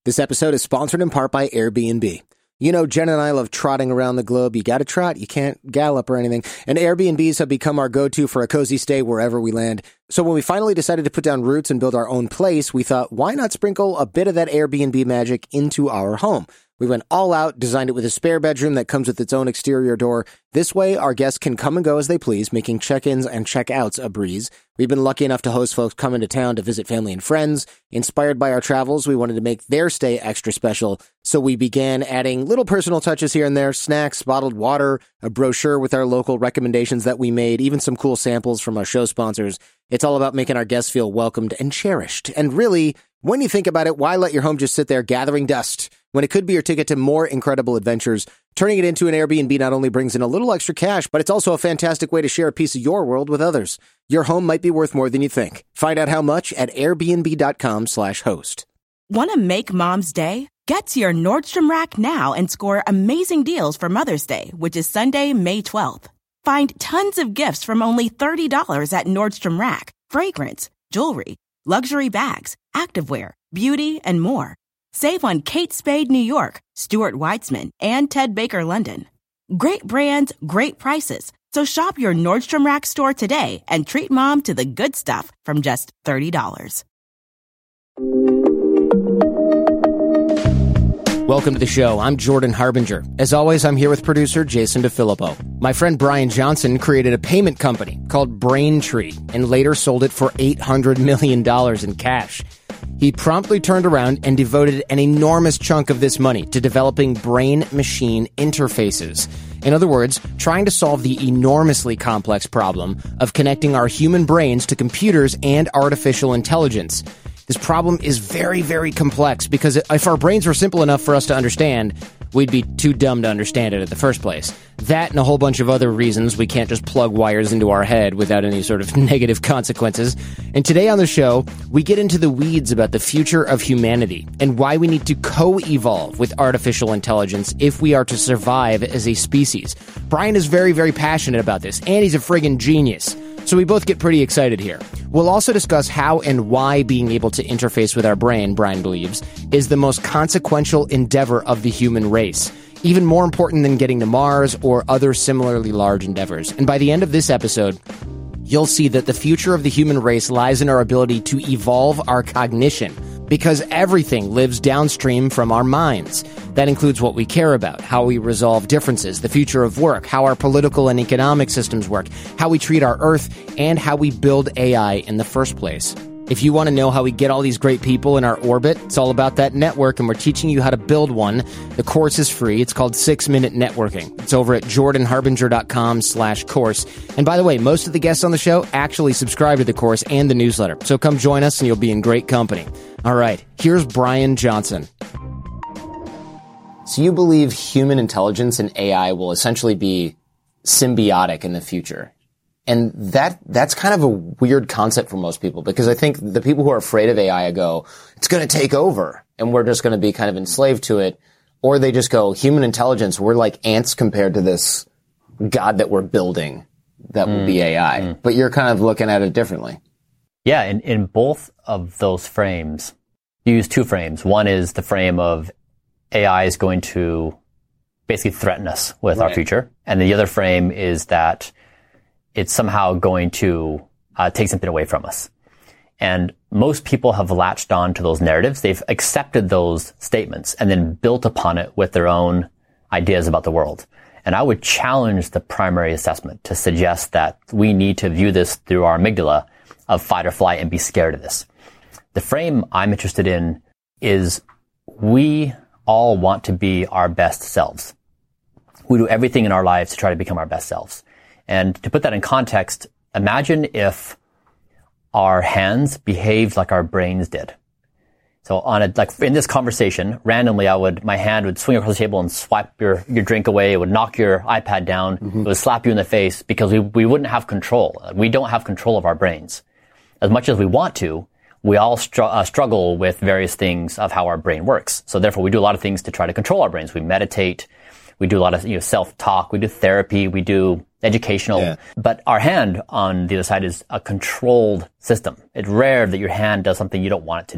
This episode is sponsored in part by Airbnb. You know, Jen and I love trotting around the globe. You got to trot. You can't gallop or anything. And Airbnbs have become our go-to for a cozy stay wherever we land. So when we finally decided to put down roots and build our own place, we thought, why not sprinkle a bit of that Airbnb magic into our home? We went all out, designed it with a spare bedroom that comes with its own exterior door. This way, our guests can come and go as they please, making check-ins and check-outs a breeze. We've been lucky enough to host folks come into town to visit family and friends. Inspired by our travels, we wanted to make their stay extra special, so we began adding little personal touches here and there, snacks, bottled water, a brochure with our local recommendations that we made, even some cool samples from our show sponsors. It's all about making our guests feel welcomed and cherished. And really, when you think about it, why let your home just sit there gathering dust when it could be your ticket to more incredible adventures? Turning it into an Airbnb not only brings in a little extra cash, but it's also a fantastic way to share a piece of your world with others. Your home might be worth more than you think. Find out how much at airbnb.com/host. Want to make Mom's day? Get to your Nordstrom Rack now and score amazing deals for Mother's Day, which is Sunday, May 12th. Find tons of gifts from only $30 at Nordstrom Rack. Fragrance, jewelry, luxury bags, activewear, beauty, and more. Save on Kate Spade New York, Stuart Weitzman, and Ted Baker London. Great brands, great prices. So shop your Nordstrom Rack store today and treat Mom to the good stuff from just $30. Welcome to the show. I'm Jordan Harbinger. As always, I'm here with producer Jason DeFilippo. My friend Brian Johnson created a payment company called Braintree and later sold it for $800 million in cash. He promptly turned around and devoted an enormous chunk of this money to developing brain-machine interfaces. In other words, trying to solve the enormously complex problem of connecting our human brains to computers and artificial intelligence. This problem is very, very complex because if our brains were simple enough for us to understand, we'd be too dumb to understand it in the first place. That and a whole bunch of other reasons we can't just plug wires into our head without any sort of negative consequences. And today on the show, we get into the weeds about the future of humanity and why we need to co-evolve with artificial intelligence if we are to survive as a species. Brian is very, very passionate about this, and he's a friggin' genius. So we both get pretty excited here. We'll also discuss how and why being able to interface with our brain, Brian believes, is the most consequential endeavor of the human race, even more important than getting to Mars or other similarly large endeavors. And by the end of this episode, you'll see that the future of the human race lies in our ability to evolve our cognition, because everything lives downstream from our minds. That includes what we care about, how we resolve differences, the future of work, how our political and economic systems work, how we treat our Earth, and how we build AI in the first place. If you want to know how we get all these great people in our orbit, it's all about that network, and we're teaching you how to build one. The course is free. It's called 6-Minute Networking. It's over at jordanharbinger.com/course. And by the way, most of the guests on the show actually subscribe to the course and the newsletter. So come join us and you'll be in great company. All right, here's Brian Johnson. So you believe human intelligence and AI will essentially be symbiotic in the future. And that's kind of a weird concept for most people, because I think the people who are afraid of AI go, it's going to take over and we're just going to be kind of enslaved to it. Or they just go, human intelligence, we're like ants compared to this God that we're building that will be AI. But you're kind of looking at it differently. Yeah, in both of those frames, you use two frames. One is the frame of AI is going to basically threaten us with our future. And the other frame is that it's somehow going to take something away from us. And most people have latched on to those narratives. They've accepted those statements and then built upon it with their own ideas about the world. And I would challenge the primary assessment to suggest that we need to view this through our amygdala of fight or flight and be scared of this. The frame I'm interested in is we all want to be our best selves. We do everything in our lives to try to become our best selves. And to put that in context, imagine if our hands behaved like our brains did. So in this conversation, randomly my hand would swing across the table and swipe your drink away. It would knock your iPad down. It would slap you in the face because we wouldn't have control. We don't have control of our brains. As much as we want to, we all struggle with various things of how our brain works. So therefore, we do a lot of things to try to control our brains. We meditate. We do a lot of self-talk. We do therapy. We do educational. Yeah. But our hand on the other side is a controlled system. It's rare that your hand does something you don't want it to do.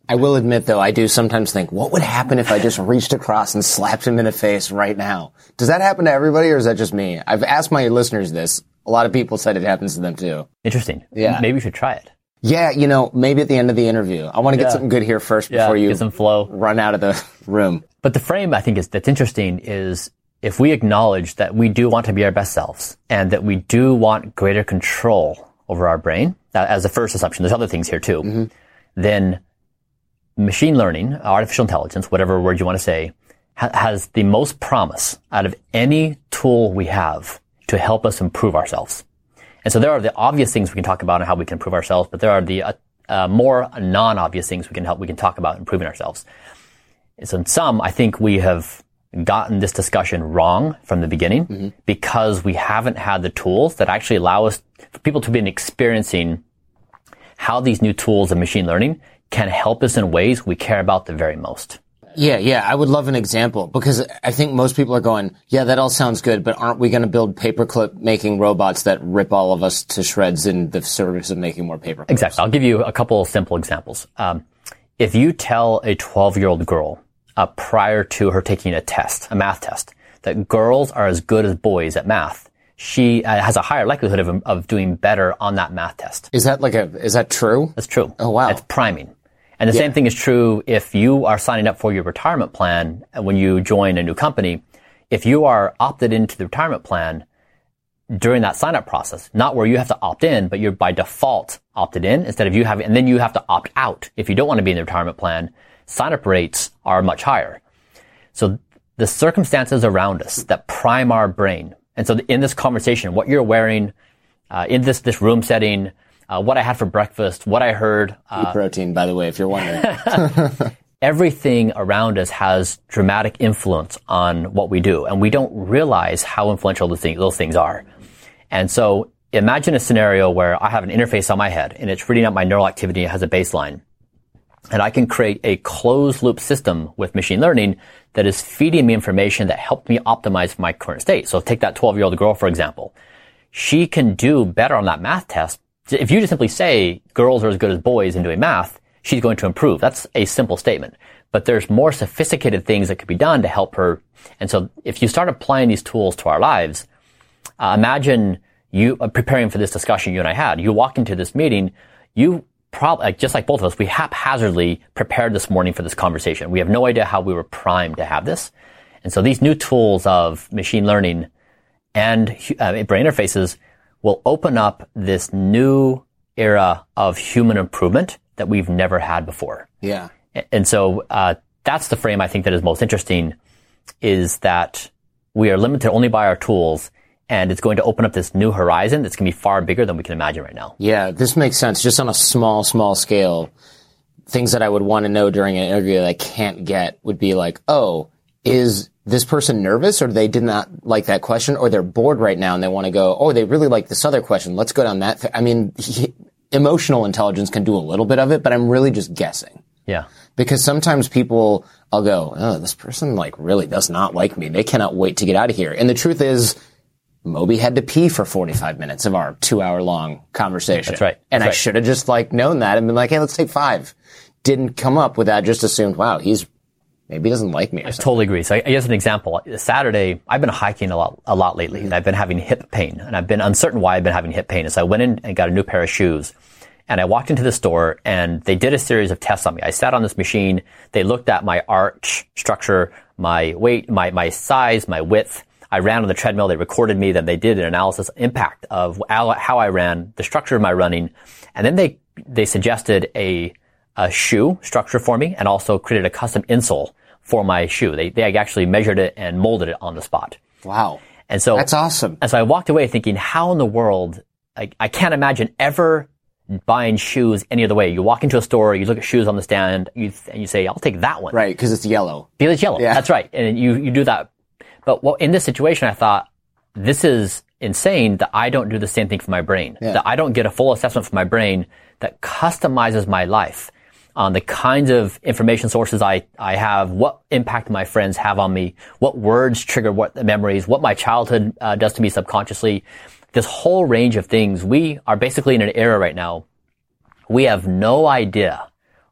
I will admit, though, I do sometimes think, what would happen if I just reached across and slapped him in the face right now? Does that happen to everybody, or is that just me? I've asked my listeners this. A lot of people said it happens to them, too. Interesting. Yeah. Maybe you should try it. Yeah, maybe at the end of the interview. I want to get something good here first before you get some flow. Run out of the room. But the frame, I think, that's interesting is if we acknowledge that we do want to be our best selves and that we do want greater control over our brain, as the first assumption, there's other things here, too, then machine learning, artificial intelligence, whatever word you want to say, has the most promise out of any tool we have to help us improve ourselves. And so there are the obvious things we can talk about and how we can improve ourselves, but there are the more non-obvious things we can talk about improving ourselves. And so in some, I think we have gotten this discussion wrong from the beginning because we haven't had the tools that actually allow us, for people to be experiencing how these new tools of machine learning can help us in ways we care about the very most. Yeah. I would love an example because I think most people are going, yeah, that all sounds good, but aren't we going to build paperclip making robots that rip all of us to shreds in the service of making more paperclips? Exactly. I'll give you a couple of simple examples. If you tell a 12-year-old girl prior to her taking a math test, that girls are as good as boys at math, she has a higher likelihood of doing better on that math test. Is that true? That's true. Oh, wow. It's priming. And the same thing is true if you are signing up for your retirement plan when you join a new company. If you are opted into the retirement plan during that sign-up process, not where you have to opt in, but you're by default opted in instead of and then you have to opt out. If you don't want to be in the retirement plan, sign-up rates are much higher. So the circumstances around us that prime our brain. And so in this conversation, what you're wearing, in this room setting, what I had for breakfast, what I heard. Pea protein, by the way, if you're wondering. Everything around us has dramatic influence on what we do, and we don't realize how influential those things are. And so imagine a scenario where I have an interface on my head, and it's reading out my neural activity. It has a baseline. And I can create a closed-loop system with machine learning that is feeding me information that helps me optimize my current state. So take that 12-year-old girl, for example. She can do better on that math test. If you just simply say girls are as good as boys in doing math, she's going to improve. That's a simple statement. But there's more sophisticated things that could be done to help her. And so if you start applying these tools to our lives, imagine you preparing for this discussion you and I had. You walk into this meeting, you probably, just like both of us, we haphazardly prepared this morning for this conversation. We have no idea how we were primed to have this. And so these new tools of machine learning and brain interfaces will open up this new era of human improvement that we've never had before. Yeah. And so that's the frame I think that is most interesting, is that we are limited only by our tools, and it's going to open up this new horizon that's going to be far bigger than we can imagine right now. Yeah, this makes sense. Just on a small scale, things that I would want to know during an interview that I can't get would be like, oh, is this person nervous, or they did not like that question, or they're bored right now and they want to go, oh, they really like this other question. Let's go down that. I mean, emotional intelligence can do a little bit of it, but I'm really just guessing. Yeah. Because sometimes people, I'll go, oh, this person like really does not like me. They cannot wait to get out of here. And the truth is, Moby had to pee for 45 minutes of our 2-hour-long conversation. That's right. And I should have just like known that and been like, hey, let's take 5. Didn't come up with that, just assumed, wow, maybe he doesn't like me or something. I totally agree. So I guess an example, Saturday, I've been hiking a lot lately, and I've been having hip pain, and I've been uncertain why I've been having hip pain. So I went in and got a new pair of shoes, and I walked into the store, and they did a series of tests on me. I sat on this machine. They looked at my arch structure, my weight, my size, my width. I ran on the treadmill. They recorded me. Then they did an analysis impact of how I ran, the structure of my running. And then they suggested a shoe structure for me, and also created a custom insole for my shoe. They actually measured it and molded it on the spot. Wow. And so that's awesome. And so I walked away thinking, how in the world, I can't imagine ever buying shoes any other way. You walk into a store, you look at shoes on the stand, and you say, I'll take that one. Right, because it's yellow. Because it's yellow. Yeah. That's right. And you do that. But in this situation, I thought, this is insane that I don't do the same thing for my brain. Yeah. That I don't get a full assessment for my brain that customizes my life on the kinds of information sources I have, what impact my friends have on me, what words trigger what memories, what my childhood does to me subconsciously. This whole range of things. We are basically in an era right now. We have no idea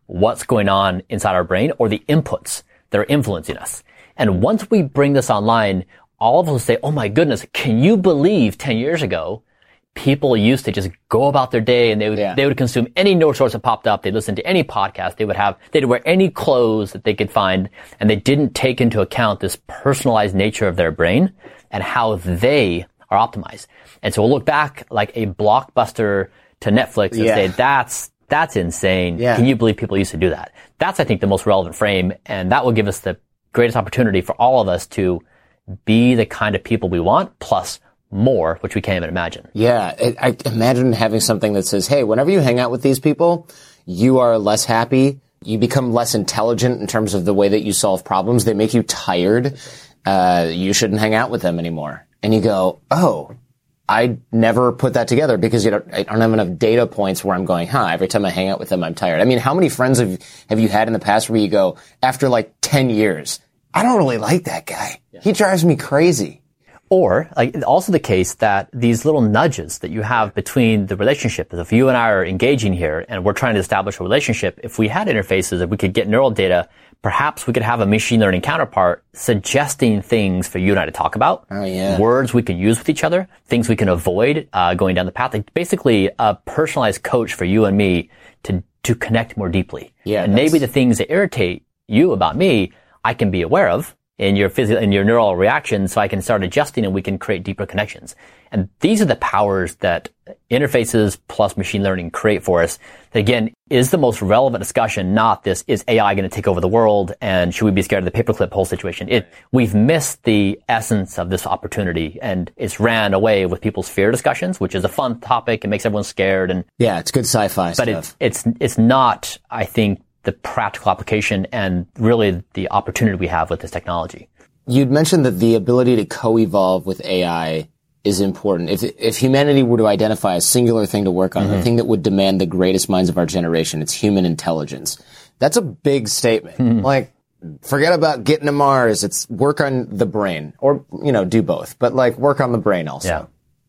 what's going on inside our brain or the inputs that are influencing us. And once we bring this online, all of us will say, oh my goodness, can you believe 10 years ago, people used to just go about their day and they would consume any news source that popped up. They'd listen to any podcast. They'd wear any clothes that they could find, and they didn't take into account this personalized nature of their brain and how they are optimized. And so we'll look back like a Blockbuster to Netflix and say, that's insane. Yeah. Can you believe people used to do that? That's, I think, the most relevant frame, and that will give us the greatest opportunity for all of us to be the kind of people we want, plus more, which we can't even imagine. Yeah. I imagine having something that says, hey, whenever you hang out with these people, you are less happy. You become less intelligent in terms of the way that you solve problems. They make you tired. You shouldn't hang out with them anymore. And you go, oh, I never put that together because I don't have enough data points where I'm going, every time I hang out with them, I'm tired. I mean, how many friends have you had in the past where you go, after like 10 years, I don't really like that guy. Yeah. He drives me crazy. Or, also the case that these little nudges that you have between the relationship, if you and I are engaging here and we're trying to establish a relationship, if we had interfaces, if we could get neural data, perhaps we could have a machine learning counterpart suggesting things for you and I to talk about. Oh, yeah. Words we can use with each other, things we can avoid, going down the path. Like basically a personalized coach for you and me to connect more deeply. Yeah. And maybe the things that irritate you about me, I can be aware of in your neural reactions, so I can start adjusting and we can create deeper connections. And these are the powers that interfaces plus machine learning create for us. That again is the most relevant discussion, not this, is AI going to take over the world and should we be scared of the paperclip whole situation? We've missed the essence of this opportunity, and it's ran away with people's fear discussions, which is a fun topic. It makes everyone scared. And yeah, it's good sci-fi stuff. But it's not, I think, the practical application and really the opportunity we have with this technology. You'd mentioned that the ability to co-evolve with AI is important. If humanity were to identify a singular thing to work on, the thing that would demand the greatest minds of our generation, it's human intelligence. That's a big statement. Like, forget about getting to Mars. It's work on the brain, or, do both, but like work on the brain also. Yeah.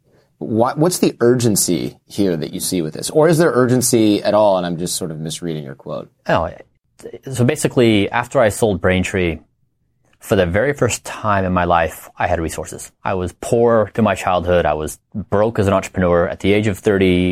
What's the urgency here that you see with this? Or is there urgency at all, and I'm just sort of misreading your quote? Oh, so basically, after I sold Braintree, for the very first time in my life, I had resources. I was poor through my childhood. I was broke as an entrepreneur. At the age of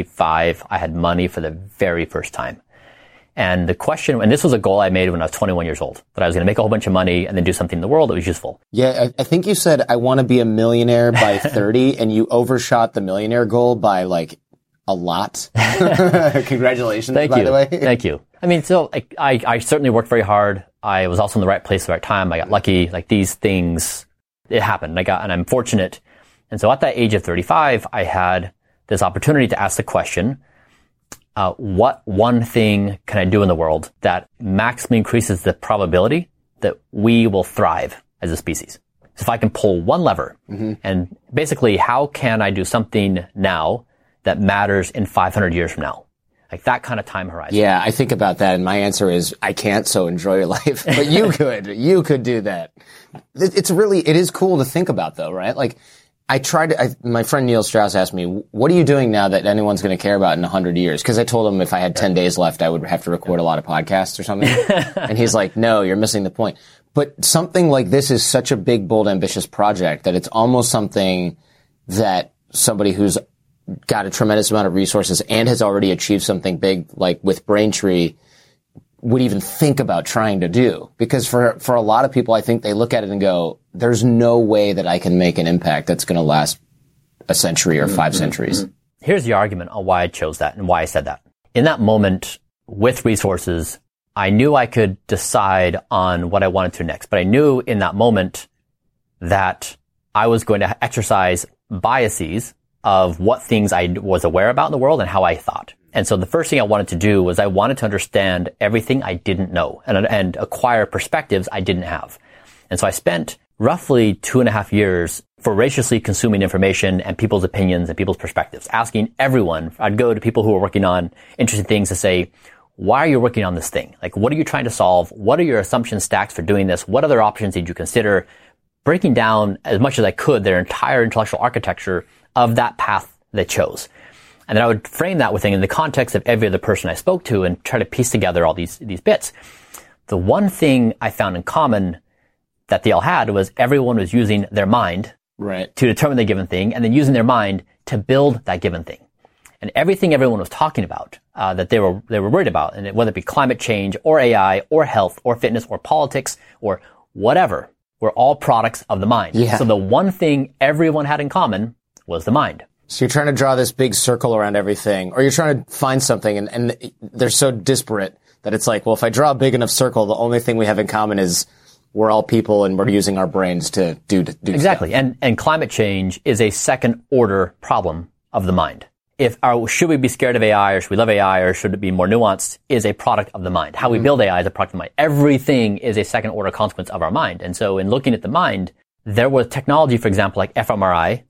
35, I had money for the very first time. And the question, and this was a goal I made when I was 21 years old, that I was going to make a whole bunch of money and then do something in the world that was useful. Yeah, I think you said, I want to be a millionaire by 30, and you overshot the millionaire goal by like a lot. Congratulations, by the way. Thank you. I mean, so I certainly worked very hard. I was also in the right place at the right time. I got lucky. Like these things, it happened. And I'm fortunate. And so at that age of 35, I had this opportunity to ask the question, what one thing can I do in the world that maximally increases the probability that we will thrive as a species? So if I can pull one lever, and basically how can I do something now that matters in 500 years from now? Like that kind of time horizon. Yeah, I think about that, and my answer is, I can't, so enjoy your life. But you could. You could do that. It is cool to think about, though, right? Like, my friend Neil Strauss asked me, what are you doing now that anyone's going to care about in 100 years? Because I told him if I had 10 days left, I would have to record a lot of podcasts or something. And he's like, no, you're missing the point. But something like this is such a big, bold, ambitious project that it's almost something that somebody who's got a tremendous amount of resources and has already achieved something big, like with Braintree, would even think about trying to do. Because for a lot of people, I think they look at it and go, there's no way that I can make an impact that's going to last a century or 5 centuries. Here's the argument on why I chose that and why I said that. In that moment, with resources, I knew I could decide on what I wanted to next. But I knew in that moment that I was going to exercise biases of what things I was aware about in the world and how I thought. And so the first thing I wanted to do was I wanted to understand everything I didn't know and acquire perspectives I didn't have. And so I spent roughly 2.5 years voraciously consuming information and people's opinions and people's perspectives, asking everyone. I'd go to people who were working on interesting things to say, why are you working on this thing? Like, what are you trying to solve? What are your assumption stacks for doing this? What other options did you consider? Breaking down as much as I could their entire intellectual architecture of that path they chose. And then I would frame that within in the context of every other person I spoke to and try to piece together all these bits. The one thing I found in common that they all had was everyone was using their mind right. to determine the given thing and then using their mind to build that given thing. And everything everyone was talking about, that they were worried about, and whether it be climate change or AI or health or fitness or politics or whatever, were all products of the mind. Yeah. So the one thing everyone had in common was the mind. So you're trying to draw this big circle around everything, or you're trying to find something, and they're so disparate that it's like, well, if I draw a big enough circle, the only thing we have in common is we're all people and we're using our brains to do exactly. stuff. And climate change is a second order problem of the mind. Should we be scared of AI, or should we love AI, or should it be more nuanced, is a product of the mind. How we build AI is a product of the mind. Everything is a second order consequence of our mind. And so in looking at the mind, there was technology, for example, like fMRI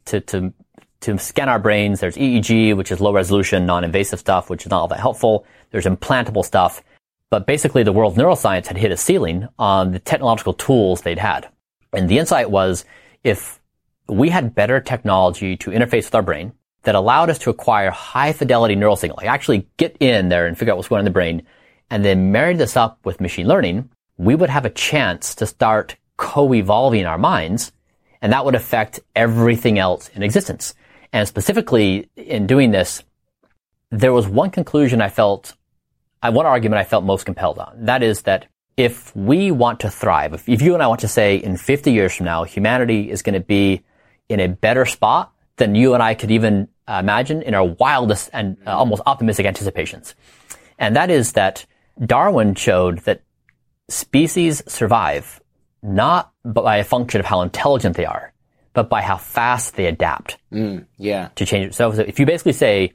to scan our brains. There's EEG, which is low resolution, non-invasive stuff, which is not all that helpful. There's implantable stuff. But basically the world of neuroscience had hit a ceiling on the technological tools they'd had. And the insight was, if we had better technology to interface with our brain that allowed us to acquire high fidelity neural signal, like actually get in there and figure out what's going on in the brain, and then marry this up with machine learning, we would have a chance to start co-evolving our minds, and that would affect everything else in existence. And specifically in doing this, there was one conclusion one argument I felt most compelled on. That is that if we want to thrive, if you and I want to say in 50 years from now, humanity is going to be in a better spot than you and I could even imagine in our wildest and almost optimistic anticipations. And that is that Darwin showed that species survive not by a function of how intelligent they are, but by how fast they adapt to change it. So if you basically say,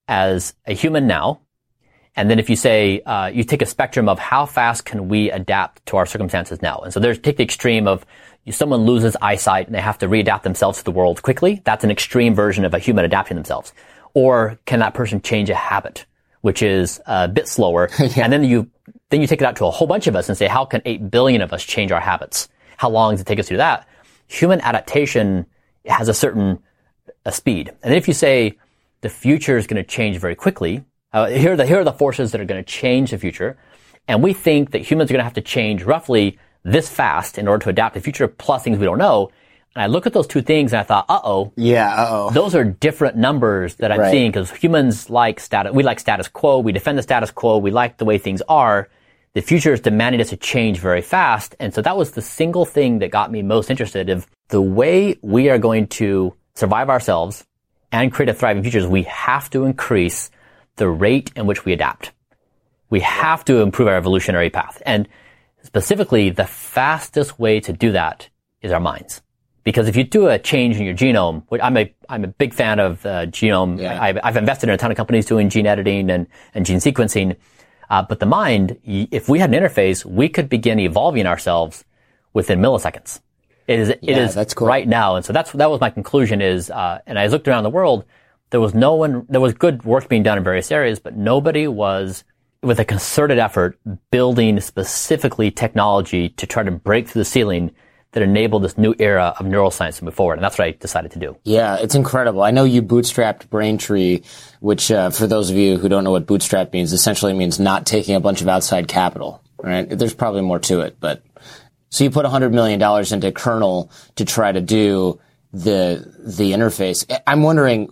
as a human now, and then if you say, you take a spectrum of how fast can we adapt to our circumstances now. And so take the extreme of someone loses eyesight and they have to readapt themselves to the world quickly. That's an extreme version of a human adapting themselves. Or can that person change a habit, which is a bit slower? Yeah. And then you take it out to a whole bunch of us and say, how can 8 billion of us change our habits? How long does it take us to do that? Human adaptation has a certain speed. And then if you say the future is going to change very quickly, here are the forces that are going to change the future. And we think that humans are going to have to change roughly this fast in order to adapt to the future, plus things we don't know. And I look at those two things and I thought, those are different numbers that I'm seeing, because humans like we like status quo. We defend the status quo. We like the way things are. The future is demanding us to change very fast. And so that was the single thing that got me most interested in the way we are going to survive ourselves and create a thriving future. Is we have to increase the rate in which we adapt. We have to improve our evolutionary path. And specifically, the fastest way to do that is our minds. Because if you do a change in your genome, which I'm a big fan of genome. Yeah. I've invested in a ton of companies doing gene editing and gene sequencing. But the mind, if we had an interface, we could begin evolving ourselves within milliseconds. It is that's cool. Right now. And so that was my conclusion is, and I looked around the world, there was good work being done in various areas, but nobody was, with a concerted effort, building specifically technology to try to break through the ceiling that enabled this new era of neuroscience to move forward. And that's what I decided to do. Yeah, it's incredible. I know you bootstrapped Braintree, which, for those of you who don't know what bootstrap means, essentially means not taking a bunch of outside capital, right? There's probably more to it, but so you put $100 million into Kernel to try to do the interface. I'm wondering,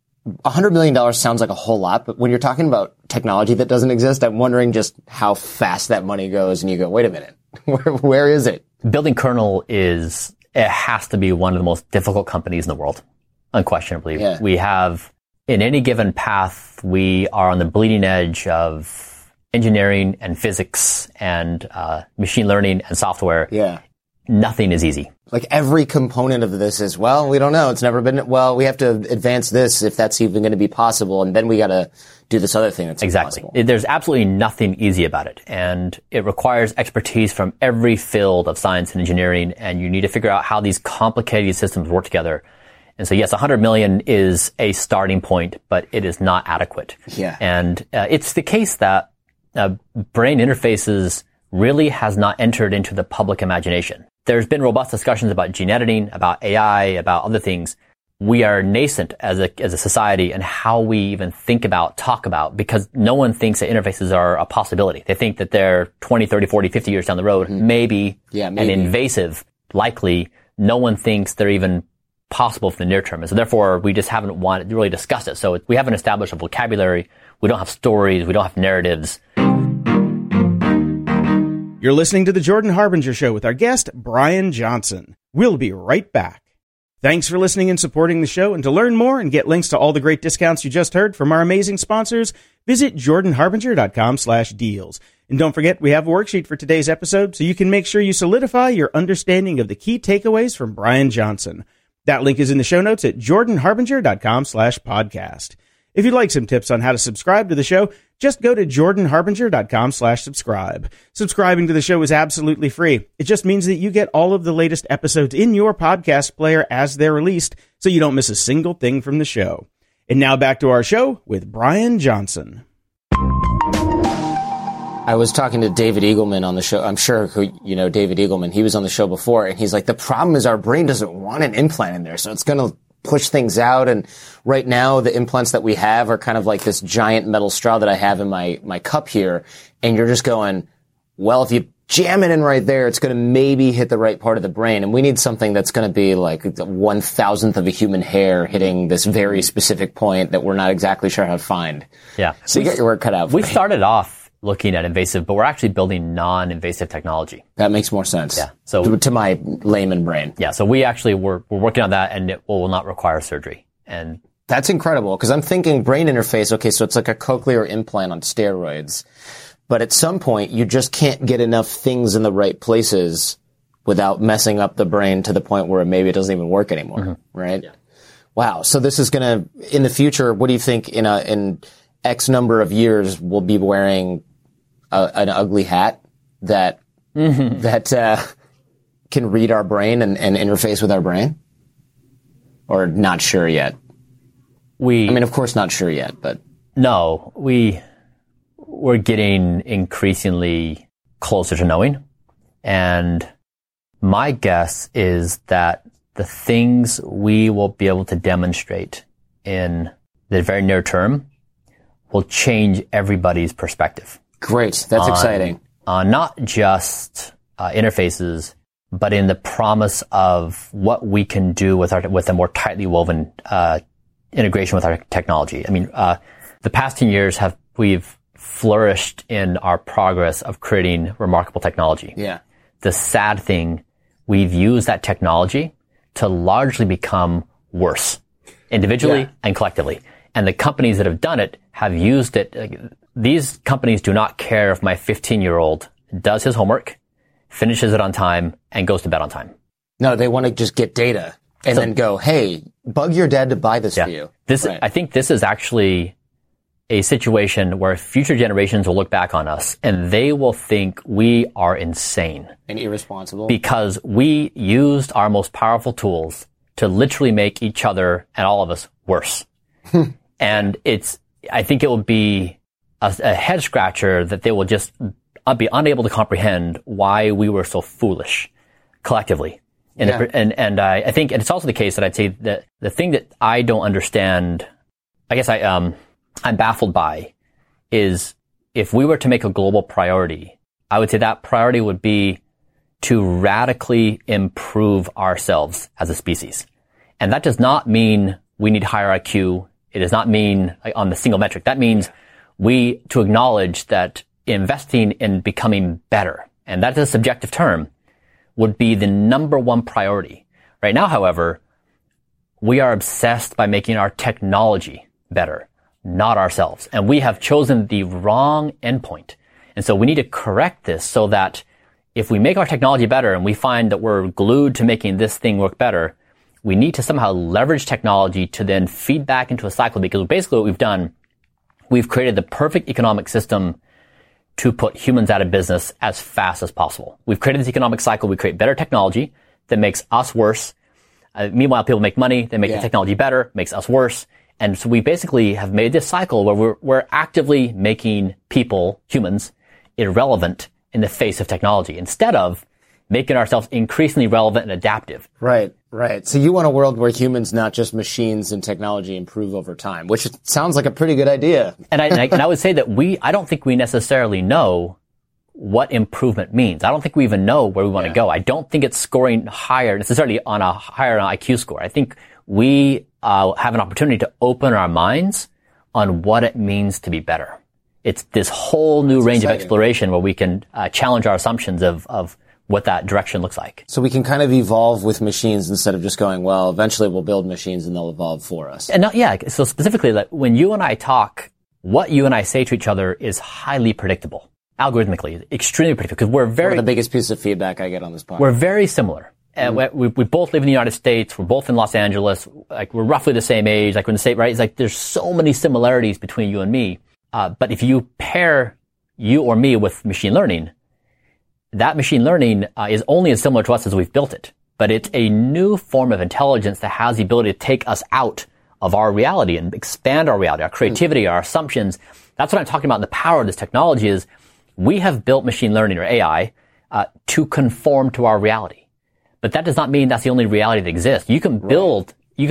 $100 million sounds like a whole lot, but when you're talking about technology that doesn't exist, I'm wondering just how fast that money goes, and you go, wait a minute, where is it? Building Kernel it has to be one of the most difficult companies in the world, unquestionably. Yeah. We have, in any given path, we are on the bleeding edge of engineering and physics and machine learning and software. Yeah. Nothing is easy. Like every component of this is, well, we don't know. It's never been, we have to advance this if that's even going to be possible. And then we got to do this other thing that's impossible. There's absolutely nothing easy about it. And it requires expertise from every field of science and engineering. And you need to figure out how these complicated systems work together. And so, yes, 100 million is a starting point, but it is not adequate. Yeah. And it's the case that brain interfaces really has not entered into the public imagination. There's been robust discussions about gene editing, about AI, about other things, we are nascent as a society and how we even talk about, because no one thinks that interfaces are a possibility. They think that they're 20, 30, 40, 50 years down the road, maybe, and invasive, likely. No one thinks they're even possible for the near term. And so therefore, we just haven't wanted to really discuss it. So we haven't established a vocabulary. We don't have stories. We don't have narratives. You're listening to The Jordan Harbinger Show with our guest, Brian Johnson. We'll be right back. Thanks for listening and supporting the show. And to learn more and get links to all the great discounts you just heard from our amazing sponsors, visit jordanharbinger.com/deals. And don't forget, we have a worksheet for today's episode so you can make sure you solidify your understanding of the key takeaways from Brian Johnson. That link is in the show notes at jordanharbinger.com/podcast. If you'd like some tips on how to subscribe to the show, just go to jordanharbinger.com/subscribe. Subscribing to the show is absolutely free. It just means that you get all of the latest episodes in your podcast player as they're released, so you don't miss a single thing from the show. And now back to our show with Brian Johnson. I was talking to David Eagleman on the show. I'm sure you know David Eagleman. He was on the show before, and he's like, the problem is our brain doesn't want an implant in there, so it's going to push things out. And right now, the implants that we have are kind of like this giant metal straw that I have in my cup here, and you're just going, well, if you jam it in right there, it's going to maybe hit the right part of the brain, and we need something that's going to be like 1,000th of a human hair hitting this very specific point that we're not exactly sure how to find. Yeah. So you get your work cut out. We started off looking at invasive, but we're actually building non-invasive technology. That makes more sense. Yeah. So to my layman brain. Yeah. So we actually we're working on that, and it will not require surgery. And that's incredible, because I'm thinking brain interface. Okay, so it's like a cochlear implant on steroids, but at some point you just can't get enough things in the right places without messing up the brain to the point where maybe it doesn't even work anymore. Right? Yeah. Wow. So this is gonna, in the future, what do you think in X number of years we'll be wearing an ugly hat that can read our brain and interface with our brain? Or not sure yet? I mean, of course not sure yet, but... No, we're getting increasingly closer to knowing. And my guess is that the things we will be able to demonstrate in the very near term will change everybody's perspective. Great. That's exciting. Not just interfaces, but in the promise of what we can do with a more tightly woven integration with our technology. I mean, the past 10 years we've flourished in our progress of creating remarkable technology. Yeah. The sad thing, we've used that technology to largely become worse, individually and collectively. And the companies that have done it have used it. These companies do not care if my 15-year-old does his homework, finishes it on time, and goes to bed on time. No, they want to just get data and then go, hey, bug your dad to buy this for you. Right. I think this is actually a situation where future generations will look back on us and they will think we are insane. And irresponsible. Because we used our most powerful tools to literally make each other and all of us worse. And I think it will be a head scratcher that they will just be unable to comprehend why we were so foolish collectively. And I think, and it's also the case that I'd say that the thing that I don't understand, I guess I'm baffled by, is if we were to make a global priority, I would say that priority would be to radically improve ourselves as a species. And that does not mean we need higher IQ. It does not mean on the single metric. That means to acknowledge that investing in becoming better, and that is a subjective term, would be the number one priority. Right now, however, we are obsessed by making our technology better, not ourselves. And we have chosen the wrong endpoint. And so we need to correct this so that if we make our technology better and we find that we're glued to making this thing work better, we need to somehow leverage technology to then feed back into a cycle, because basically what we've done, we've created the perfect economic system to put humans out of business as fast as possible. We've created this economic cycle. We create better technology that makes us worse. Meanwhile, people make money. They make the technology better, makes us worse. And so we basically have made this cycle where we're actively making people, humans, irrelevant in the face of technology, instead of making ourselves increasingly relevant and adaptive. Right. So you want a world where humans, not just machines and technology, improve over time, which sounds like a pretty good idea. And I would say that I don't think we necessarily know what improvement means. I don't think we even know where we want to go. I don't think it's scoring higher, necessarily on a higher IQ score. I think we have an opportunity to open our minds on what it means to be better. It's this whole new range of exploration where we can challenge our assumptions of what that direction looks like. So we can kind of evolve with machines instead of just going, well, eventually we'll build machines and they'll evolve for us. And so specifically, like when you and I talk, what you and I say to each other is highly predictable, algorithmically, extremely predictable, because we're one of the biggest piece of feedback I get on this podcast. We're very similar. And we both live in the United States. We're both in Los Angeles. Like we're roughly the same age. Like we're in the state, right? It's like there's so many similarities between you and me. But if you pair you or me with machine learning, that machine learning is only as similar to us as we've built it. But it's a new form of intelligence that has the ability to take us out of our reality and expand our reality, our creativity, our assumptions. That's what I'm talking about. And the power of this technology is we have built machine learning or AI to conform to our reality. But that does not mean that's the only reality that exists. You can build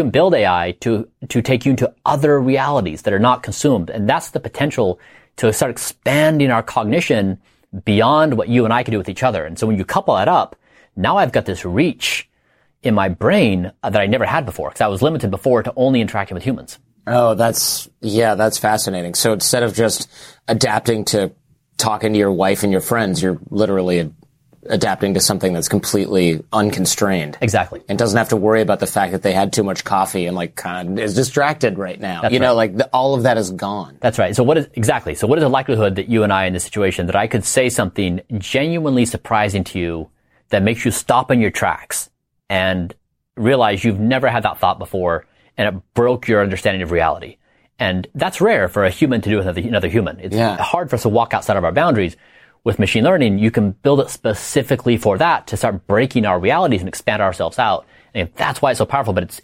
AI to take you into other realities that are not consumed. And that's the potential to start expanding our cognition beyond what you and I can do with each other. And so when you couple that up, now I've got this reach in my brain that I never had before, because I was limited before to only interacting with humans. Oh, that's fascinating. So instead of just adapting to talking to your wife and your friends, you're literally adapting to something that's completely unconstrained. Exactly. And doesn't have to worry about the fact that they had too much coffee and like kind of is distracted right now. That's right. All of that is gone. That's right. So what is the likelihood that you and I in this situation, that I could say something genuinely surprising to you that makes you stop in your tracks and realize you've never had that thought before and it broke your understanding of reality? And that's rare for a human to do with another human. It's hard for us to walk outside of our boundaries. With machine learning, you can build it specifically for that, to start breaking our realities and expand ourselves out. And that's why it's so powerful, but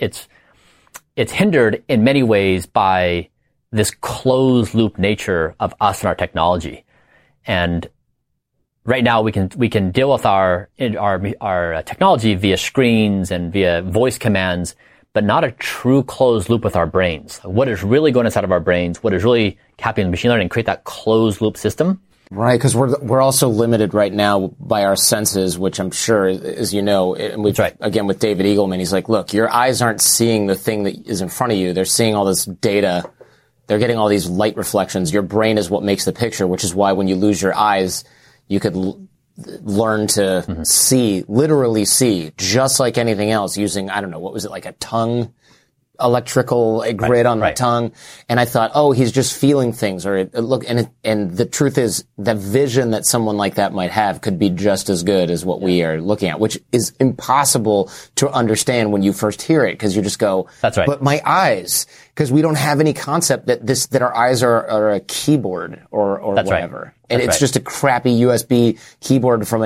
it's hindered in many ways by this closed loop nature of us and our technology. And right now we can deal with our technology via screens and via voice commands, but not a true closed loop with our brains. What is really going inside of our brains, what is really happening in machine learning, create that closed loop system. Right, because we're also limited right now by our senses, which I'm sure, as you know, and we've, again, with David Eagleman, he's like, look, your eyes aren't seeing the thing that is in front of you. They're seeing all this data. They're getting all these light reflections. Your brain is what makes the picture, which is why when you lose your eyes, you could learn to see, literally see, just like anything else using, I don't know, what was it, like a tongue? Electrical grid on the tongue. And I thought, oh, he's just feeling things, or and the truth is the vision that someone like that might have could be just as good as what we are looking at, which is impossible to understand when you first hear it, because you just go, that's right. But my eyes, because we don't have any concept that our eyes are a keyboard or whatever. Right. And it's just a crappy USB keyboard from a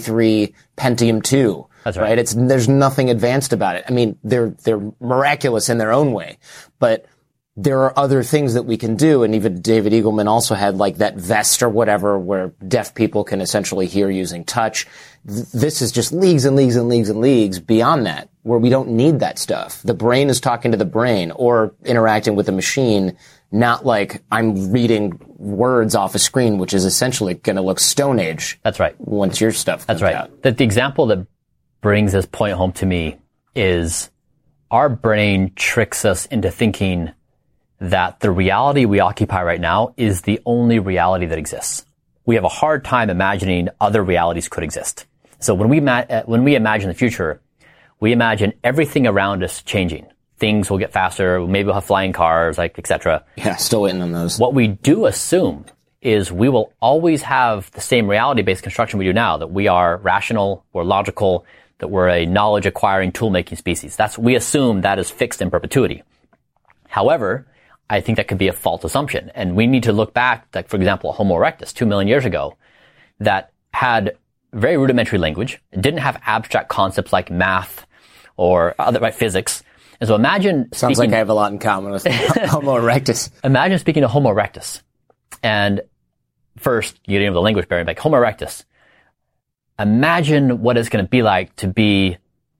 93 Pentium 2. That's right. There's nothing advanced about it. I mean, they're miraculous in their own way, but there are other things that we can do. And even David Eagleman also had like that vest or whatever where deaf people can essentially hear using touch. This is just leagues and leagues and leagues and leagues beyond that, where we don't need that stuff. The brain is talking to the brain or interacting with the machine, not like I'm reading words off a screen, which is essentially going to look Stone Age. That's right. Once your stuff comes out. The example that brings this point home to me is our brain tricks us into thinking that the reality we occupy right now is the only reality that exists. We have a hard time imagining other realities could exist. So when we imagine the future, we imagine everything around us changing. Things will get faster, maybe we'll have flying cars, like etc. Yeah, still waiting on those. What we do assume is we will always have the same reality-based construction we do now, that we are rational, we're logical, that we're a knowledge-acquiring, tool-making species. We assume that is fixed in perpetuity. However, I think that could be a false assumption. And we need to look back, like, for example, Homo erectus, 2 million years ago, that had very rudimentary language, didn't have abstract concepts like math or physics. And so Sounds like I have a lot in common with Homo erectus. Imagine speaking to Homo erectus. And first, you didn't have the language barrier, like Homo erectus. imagine what it's going to be like to be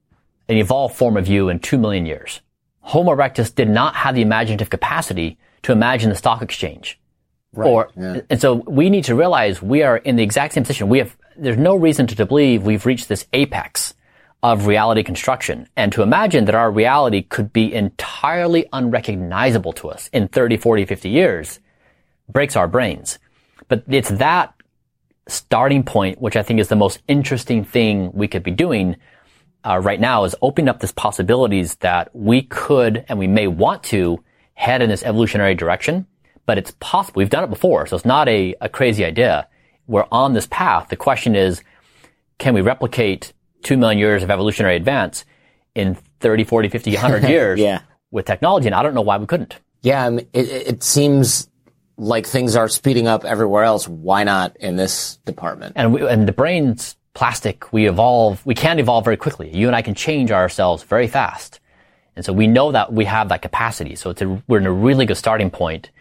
an evolved form of you in 2 million years. Homo erectus did not have the imaginative capacity to imagine the stock exchange. Right. And so we need to realize we are in the exact same position. There's no reason to believe we've reached this apex of reality construction, and to imagine that our reality could be entirely unrecognizable to us in 30, 40, 50 years breaks our brains. But it's that starting point, which I think is the most interesting thing we could be doing right now, is opening up these possibilities that we could and we may want to head in this evolutionary direction. But it's possible. We've done it before, so it's not a crazy idea. We're on this path. The question is, can we replicate 2 million years of evolutionary advance in 30, 40, 50, 100 years with technology? And I don't know why we couldn't. Yeah, I mean, it seems like things are speeding up everywhere else. Why not in this department? And the brain's plastic. We can evolve very quickly. You and I can change ourselves very fast. And so we know that we have that capacity. So we're in a really good starting point.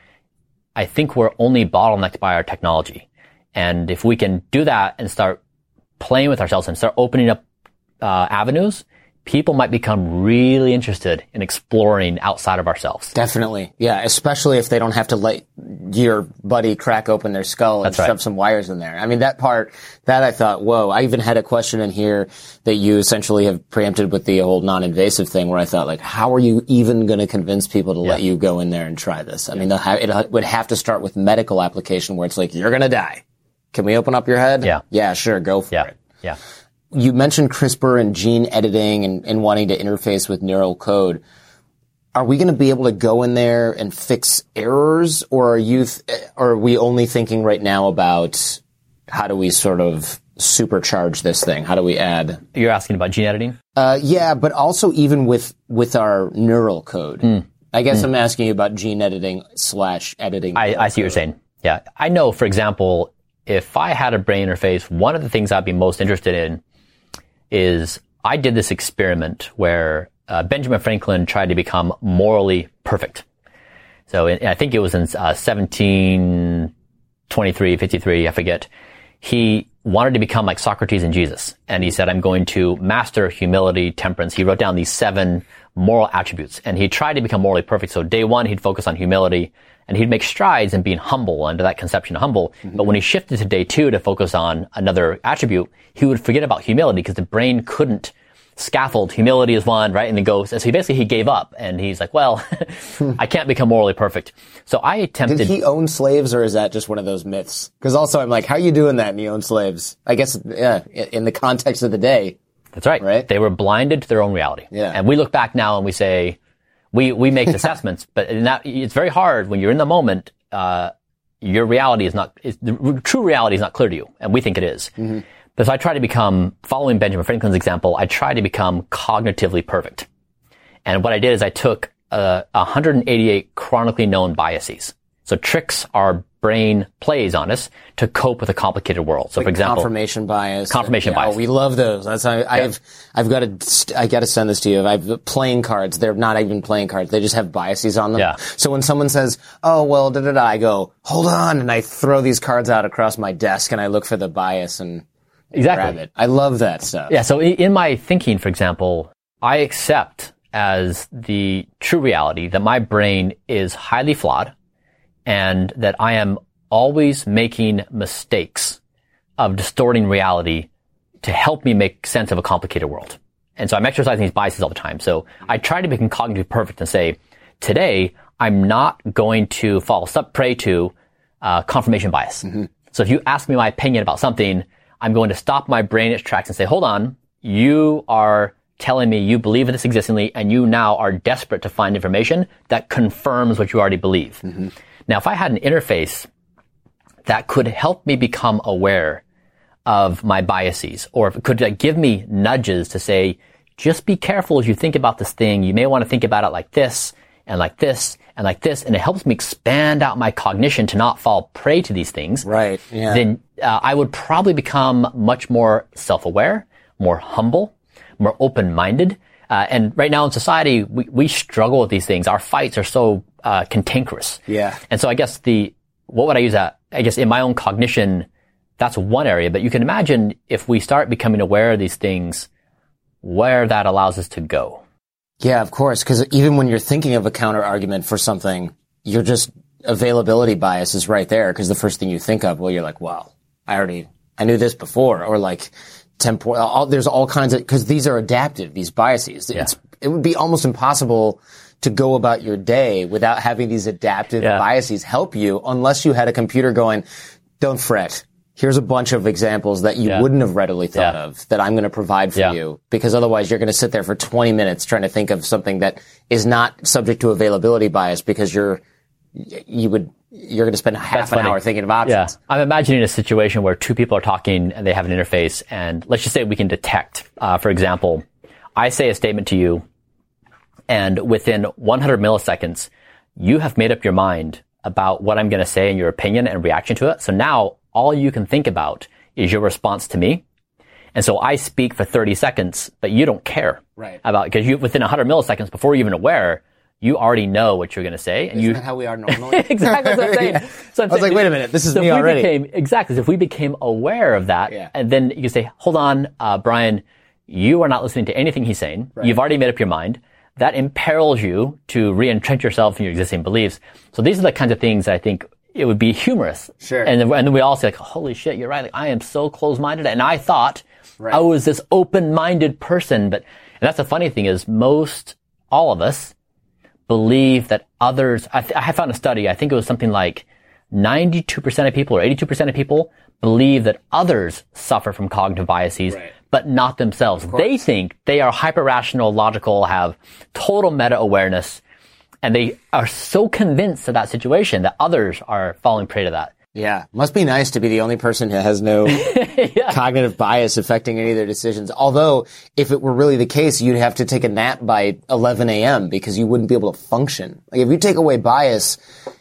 I think we're only bottlenecked by our technology. And if we can do that and start playing with ourselves and start opening up avenues, people might become really interested in exploring outside of ourselves. Definitely. Yeah, especially if they don't have to let your buddy crack open their skull and shove some wires in there. I mean, that I thought, whoa, I even had a question in here that you essentially have preempted with the whole non-invasive thing, where I thought, like, how are you even going to convince people to let you go in there and try this? I mean, it would have to start with medical application where it's like, you're going to die. Can we open up your head? Yeah. Yeah, sure, go for it. Yeah. You mentioned CRISPR and gene editing and wanting to interface with neural code. Are we going to be able to go in there and fix errors, or are we only thinking right now about how do we sort of supercharge this thing? How do we add? You're asking about gene editing? Yeah, but also even with our neural code. I guess I'm asking you about gene editing / editing. I see what you're saying. Yeah. I know, for example, if I had a brain interface, one of the things I'd be most interested in is I did this experiment where Benjamin Franklin tried to become morally perfect. So I think it was in 1723, 53, I forget. He wanted to become like Socrates and Jesus. And he said, I'm going to master humility, temperance. He wrote down these 7 moral attributes. And he tried to become morally perfect. So day 1, he'd focus on humility. And he'd make strides in being humble, under that conception of humble. But when he shifted to day 2 to focus on another attribute, he would forget about humility because the brain couldn't scaffold. Humility is one, right? And then goes, so he gave up. And he's like, well, I can't become morally perfect. So I attempted. Did he own slaves, or is that just one of those myths? Because also I'm like, how are you doing that and you own slaves? I guess, yeah, in the context of the day. That's right. Right? They were blinded to their own reality. Yeah. And we look back now and we say, we make assessments, but it's very hard when you're in the moment. Your reality the true reality is not clear to you, and we think it is. But so I try to become, following Benjamin Franklin's example, I try to become cognitively perfect. And what I did is I took 188 chronically known biases. So tricks our brain plays on us to cope with a complicated world. So, for example, confirmation bias. Confirmation bias. Oh, we love those. I got to send this to you. I've playing cards. They're not even playing cards. They just have biases on them. Yeah. So when someone says, "Oh, well, I go, "Hold on," and I throw these cards out across my desk and I look for the bias and grab it. I love that stuff. Yeah. So in my thinking, for example, I accept as the true reality that my brain is highly flawed, and that I am always making mistakes of distorting reality to help me make sense of a complicated world. And so I'm exercising these biases all the time. So I try to become cognitively perfect and say, today, I'm not going to fall prey to confirmation bias. So if you ask me my opinion about something, I'm going to stop my brain in its tracks and say, hold on, you are telling me you believe in this existingly, and you now are desperate to find information that confirms what you already believe. Now, if I had an interface that could help me become aware of my biases, or if it could give me nudges to say, just be careful as you think about this thing. You may want to think about it like this, and like this, and like this, and it helps me expand out my cognition to not fall prey to these things. Right. Yeah. Then I would probably become much more self-aware, more humble, more open-minded. And right now in society, we struggle with these things. Our fights are so cantankerous. Yeah. And so I guess what would I use I guess in my own cognition that's one area. But you can imagine if we start becoming aware of these things, where that allows us to go. Yeah, of course. Because even when you're thinking of a counter argument for something, you're just availability bias is right there. Because the first thing you think of, well, you're like, well, I knew this before, or like there's all kinds of, because these are adaptive, these biases. Yeah. It would be almost impossible to go about your day without having these adaptive biases help you, unless you had a computer going, don't fret. Here's a bunch of examples that you wouldn't have readily thought of that I'm going to provide for you, because otherwise you're going to sit there for 20 minutes trying to think of something that is not subject to availability bias, because you're going to spend half an hour thinking of options. Yeah. I'm imagining a situation where two people are talking and they have an interface, and let's just say we can detect, for example, I say a statement to you, and within 100 milliseconds, you have made up your mind about what I'm going to say and your opinion and reaction to it. So now all you can think about is your response to me. And so I speak for 30 seconds, but you don't care about, because within 100 milliseconds, before you're even aware, you already know what you're going to say. And Isn't that how we are normally? Exactly what I'm saying. Yeah. So I was like, wait a minute, this is me already. Exactly. So if we became aware of that, and then you can say, hold on, Brian, you are not listening to anything he's saying. Right. You've already made up your mind. That imperils you to re-entrench yourself in your existing beliefs. So these are the kinds of things that I think it would be humorous. Sure. And then we all say, like, holy shit, you're right. Like, I am so close-minded. And I thought I was this open-minded person. And that's the funny thing is all of us believe that others, I found a study, I think it was something like 92% of people or 82% of people believe that others suffer from cognitive biases, but not themselves. They think they are hyper-rational, logical, have total meta-awareness, and they are so convinced of that situation that others are falling prey to that. Yeah. Must be nice to be the only person who has no cognitive bias affecting any of their decisions. Although, if it were really the case, you'd have to take a nap by 11 a.m. because you wouldn't be able to function. Like, if you take away bias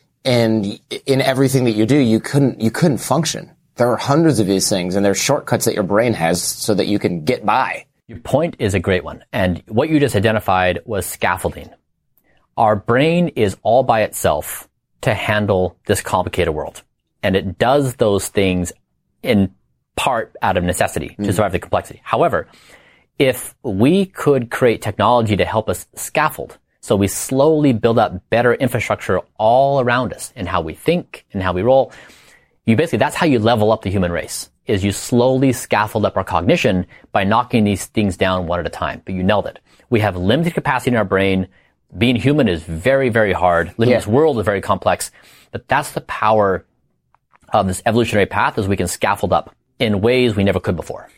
and in everything that you do, you couldn't function. There are hundreds of these things, and there's shortcuts that your brain has so that you can get by. Your point is a great one. And what you just identified was scaffolding. Our brain is all by itself to handle this complicated world. And it does those things in part out of necessity to survive the complexity. However, if we could create technology to help us scaffold, so we slowly build up better infrastructure all around us in how we think and how we roll, that's how you level up the human race, is you slowly scaffold up our cognition by knocking these things down one at a time. But you nailed it. We have limited capacity in our brain. Being human is very, very hard. Living in this world is very complex. But that's the power of this evolutionary path, is we can scaffold up in ways we never could before.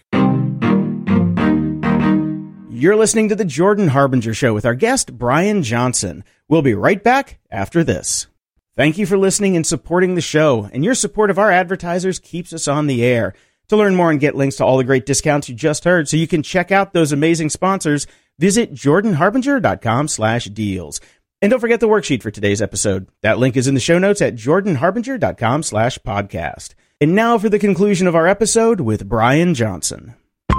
You're listening to The Jordan Harbinger Show with our guest, Brian Johnson. We'll be right back after this. Thank you for listening and supporting the show, and your support of our advertisers keeps us on the air. To learn more and get links to all the great discounts you just heard so you can check out those amazing sponsors, visit jordanharbinger.com/deals. And don't forget the worksheet for today's episode. That link is in the show notes at jordanharbinger.com/podcast. And now for the conclusion of our episode with Brian Johnson.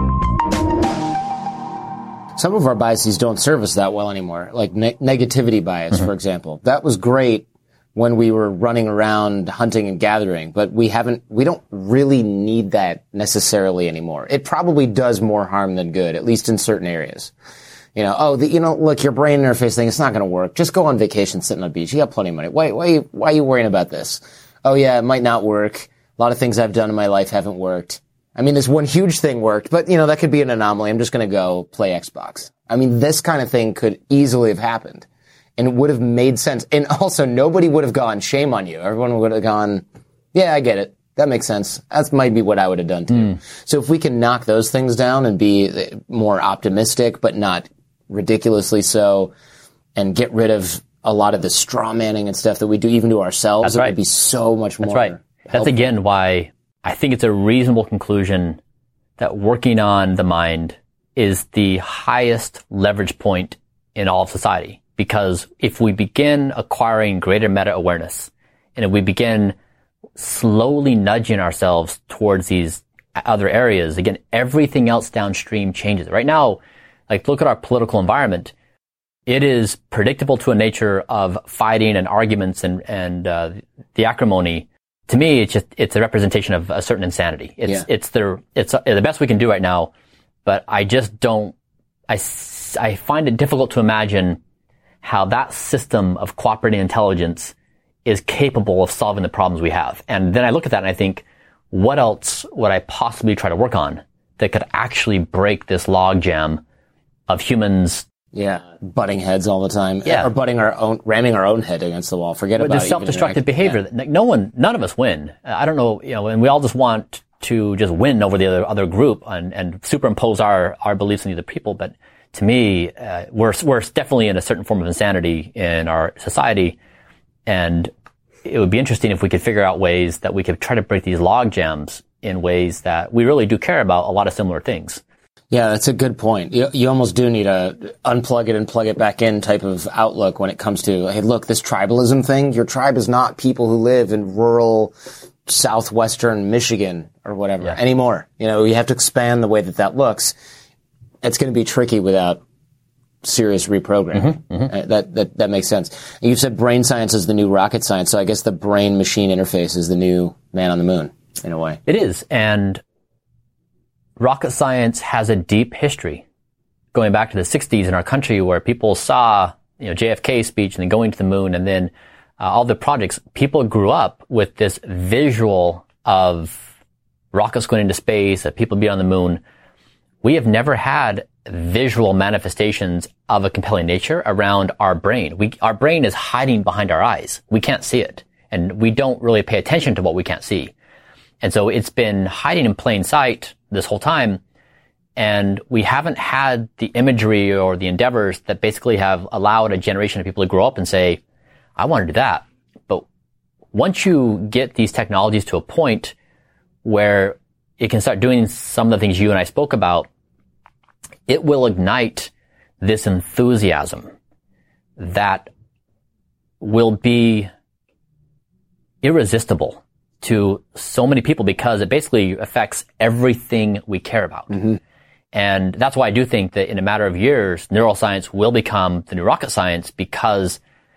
Some of our biases don't serve us that well anymore, like negativity bias, for example. That was great when we were running around hunting and gathering, but we don't really need that necessarily anymore. It probably does more harm than good, at least in certain areas. Look, your brain interface thing, it's not going to work. Just go on vacation, sit on a beach. You got plenty of money. Why are you worrying about this? Oh yeah, it might not work. A lot of things I've done in my life haven't worked. I mean, this one huge thing worked, but that could be an anomaly. I'm just going to go play Xbox. I mean, this kind of thing could easily have happened. And it would have made sense. And also, nobody would have gone, shame on you. Everyone would have gone, yeah, I get it. That makes sense. That might be what I would have done too. So if we can knock those things down and be more optimistic, but not ridiculously so, and get rid of a lot of the straw manning and stuff that we do even to ourselves, it would be so much more. That's right. That's again why I think it's a reasonable conclusion that working on the mind is the highest leverage point in all of society. Because if we begin acquiring greater meta-awareness, and if we begin slowly nudging ourselves towards these other areas, again, everything else downstream changes. Right now, like, look at our political environment. It is predictable to a nature of fighting and arguments and the acrimony to me, it's a representation of a certain insanity. It's the best we can do right now, but I just don't, I find it difficult to imagine how that system of cooperating intelligence is capable of solving the problems we have. And then I look at that and I think, what else would I possibly try to work on that could actually break this logjam of humans? Yeah, butting heads all the time. Yeah. Or ramming our own head against the wall. Forget about it. The self-destructive behavior. Yeah. None of us win. I don't know, and we all just want to just win over the other group and superimpose our beliefs on other people. But to me, we're definitely in a certain form of insanity in our society. And it would be interesting if we could figure out ways that we could try to break these log jams in ways that we really do care about a lot of similar things. Yeah, that's a good point. You almost do need a unplug it and plug it back in type of outlook when it comes to, hey, look, this tribalism thing, your tribe is not people who live in rural southwestern Michigan or whatever anymore. You have to expand the way that looks. It's going to be tricky without serious reprogramming. That makes sense. And you've said brain science is the new rocket science, so I guess the brain-machine interface is the new man on the moon, in a way. It is, and rocket science has a deep history going back to the 60s in our country where people saw, JFK's speech and then going to the moon and then all the projects. People grew up with this visual of rockets going into space, that people be on the moon. We have never had visual manifestations of a compelling nature around our brain. Our brain is hiding behind our eyes. We can't see it. And we don't really pay attention to what we can't see. And so it's been hiding in plain sight this whole time. And we haven't had the imagery or the endeavors that basically have allowed a generation of people to grow up and say, I want to do that. But once you get these technologies to a point where it can start doing some of the things you and I spoke about, it will ignite this enthusiasm that will be irresistible to so many people because it basically affects everything we care about. And that's why I do think that in a matter of years, neuroscience will become the new rocket science, because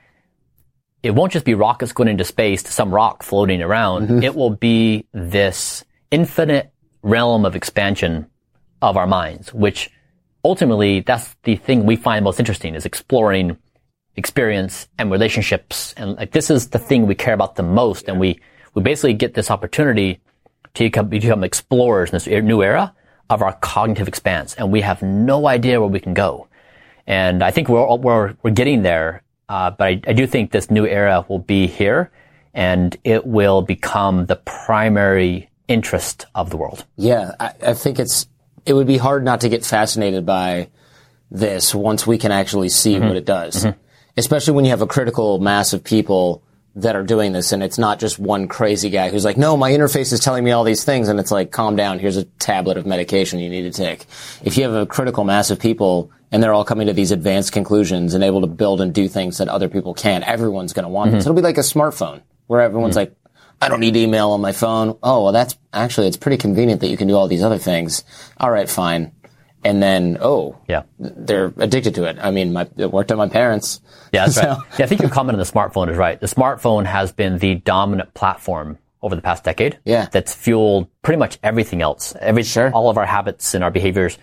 it won't just be rockets going into space to some rock floating around. It will be this infinite realm of expansion of our minds, which ultimately that's the thing we find most interesting, is exploring experience and relationships. And this is the thing we care about the most. And we basically get this opportunity to become explorers in this new era of our cognitive expanse. And we have no idea where we can go. And I think we're getting there. But I do think this new era will be here and it will become the primary interest of the world. Yeah. I think it would be hard not to get fascinated by this once we can actually see what it does. Especially when you have a critical mass of people that are doing this, and it's not just one crazy guy who's like, no, my interface is telling me all these things, and it's like, calm down, here's a tablet of medication you need to take. If you have a critical mass of people, and they're all coming to these advanced conclusions and able to build and do things that other people can't, everyone's going to want this. It'll be like a smartphone, where everyone's like, I don't need email on my phone. Oh, well, it's pretty convenient that you can do all these other things. All right, fine. And then, they're addicted to it. I mean, it worked on my parents. Yeah, that's right. Yeah, I think your comment on the smartphone is right. The smartphone has been the dominant platform over the past decade. Yeah. That's fueled pretty much everything else. All of our habits and our behaviors.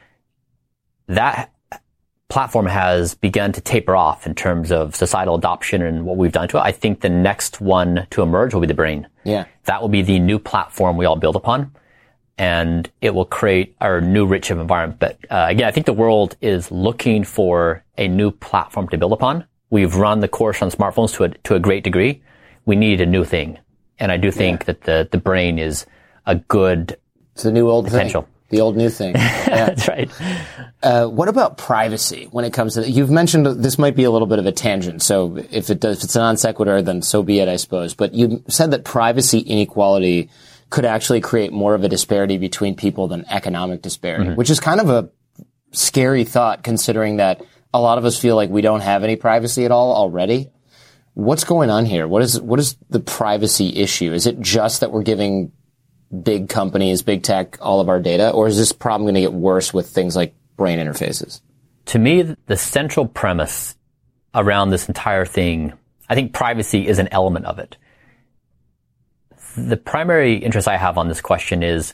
That platform has begun to taper off in terms of societal adoption and what we've done to it. I think the next one to emerge will be the brain. Yeah. That will be the new platform we all build upon. And it will create our new rich environment. But again, I think the world is looking for a new platform to build upon. We've run the course on smartphones to a great degree. We need a new thing. And I do think that the brain is a good It's the new old potential. Thing. The old new thing. Yeah. That's right. What about privacy when it comes to you've mentioned this might be a little bit of a tangent. So if it's a non sequitur, then so be it, I suppose. But you said that privacy inequality could actually create more of a disparity between people than economic disparity, which is kind of a scary thought considering that a lot of us feel like we don't have any privacy at all already. What's going on here? What is the privacy issue? Is it just that we're giving big companies, big tech, all of our data, or is this problem going to get worse with things like brain interfaces? To me, the central premise around this entire thing, I think privacy is an element of it. the primary interest I have on this question is,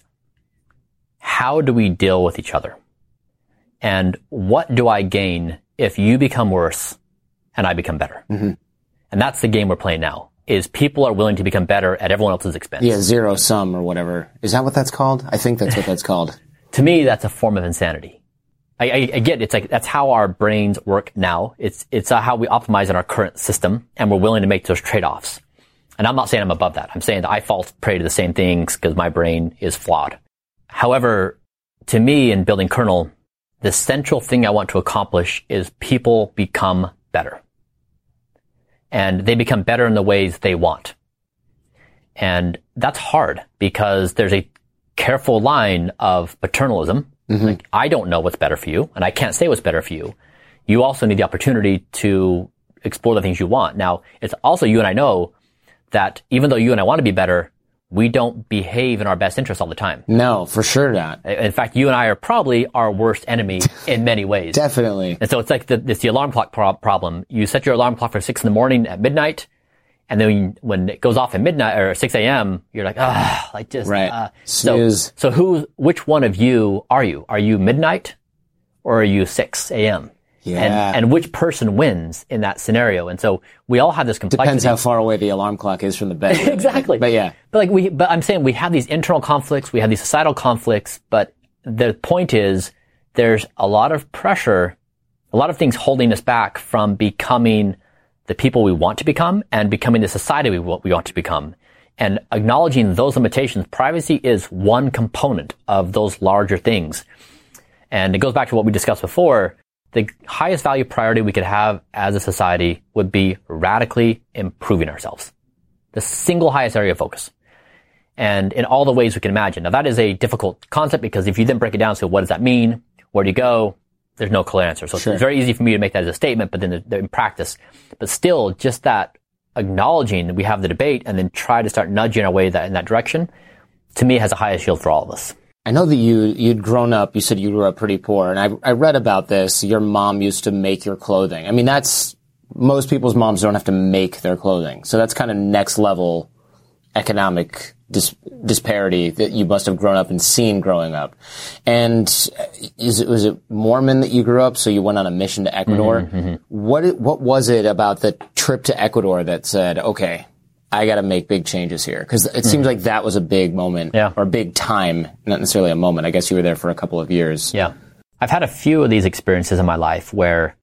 how do we deal with each other? And what do I gain if you become worse and I become better? Mm-hmm. And that's the game we're playing now, is people are willing to become better at everyone else's expense. Yeah, zero sum or whatever. Is that what that's called? I think that's what that's called. To me, that's a form of insanity. I get it's like that's how our brains work now. It's how we optimize in our current system, and we're willing to make those trade-offs. And I'm not saying I'm above that. I'm saying that I fall prey to the same things because my brain is flawed. However, to me, in building Kernel, the central thing I want to accomplish is people become better. And they become better in the ways they want. And that's hard because there's a careful line of paternalism. Mm-hmm. Like, I don't know what's better for you, and I can't say what's better for you. You also need the opportunity to explore the things you want. Now, it's also you and I know that even though you and I want to be better, we don't behave in our best interest all the time. No, for sure not. In fact, you and I are probably our worst enemy in many ways. Definitely. And so it's like it's the alarm clock problem. You set your alarm clock for 6 a.m. at midnight, and then when it goes off at midnight or 6 a.m., you're like, right. So which one of you are you? Are you midnight or are you 6 a.m.? Yeah. And which person wins in that scenario? And so we all have this complexity. Depends how far away the alarm clock is from the bed. Exactly. But yeah. But I'm saying we have these internal conflicts, we have these societal conflicts, but the point is there's a lot of pressure, a lot of things holding us back from becoming the people we want to become and becoming the society we want to become. And acknowledging those limitations, privacy is one component of those larger things. And it goes back to what we discussed before. The highest value priority we could have as a society would be radically improving ourselves. The single highest area of focus. And in all the ways we can imagine. Now that is a difficult concept because if you then break it down, so what does that mean? Where do you go? There's no clear answer. So It's very easy for me to make that as a statement, but then in practice. But still, just that acknowledging that we have the debate and then try to start nudging our way in that direction, to me has a highest yield for all of us. I know that you'd grown up, you said you grew up pretty poor, and I read about this. Your mom used to make your clothing. I mean, most people's moms don't have to make their clothing. So that's kind of next level economic disparity that you must have grown up and seen growing up. And was it Mormon that you grew up? So you went on a mission to Ecuador. Mm-hmm. What was it about the trip to Ecuador that said, okay, I got to make big changes here? Because it seems like that was a big moment or a big time, not necessarily a moment. I guess you were there for a couple of years. Yeah. I've had a few of these experiences in my life where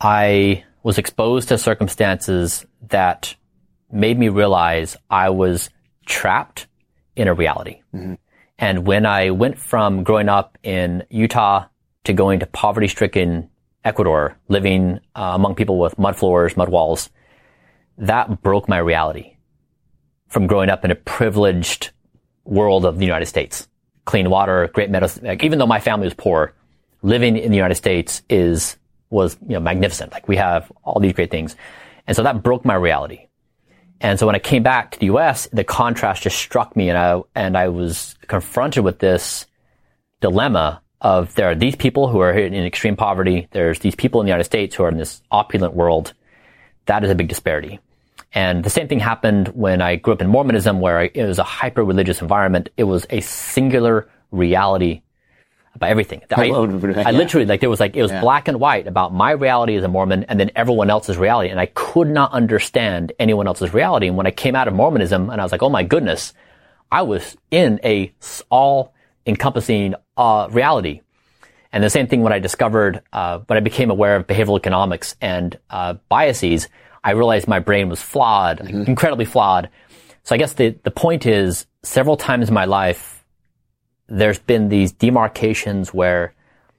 I was exposed to circumstances that made me realize I was trapped in a reality. Mm-hmm. And when I went from growing up in Utah to going to poverty-stricken Ecuador, living among people with mud floors, mud walls, that broke my reality from growing up in a privileged world of the United States. Clean water, great medicine. Like, even though my family was poor, living in the United States was magnificent. Like, we have all these great things. And so that broke my reality. And so when I came back to the U.S., the contrast just struck me, and I was confronted with this dilemma of there are these people who are in extreme poverty. There's these people in the United States who are in this opulent world. That is a big disparity. And the same thing happened when I grew up in Mormonism, where it was a hyper-religious environment. It was a singular reality about everything. I literally, it was black and white about my reality as a Mormon and then everyone else's reality. And I could not understand anyone else's reality. And when I came out of Mormonism and I was like, oh my goodness, I was in a all-encompassing reality. And the same thing when I discovered, when I became aware of behavioral economics and biases, I realized my brain was flawed, incredibly flawed. So I guess the point is, several times in my life, there's been these demarcations where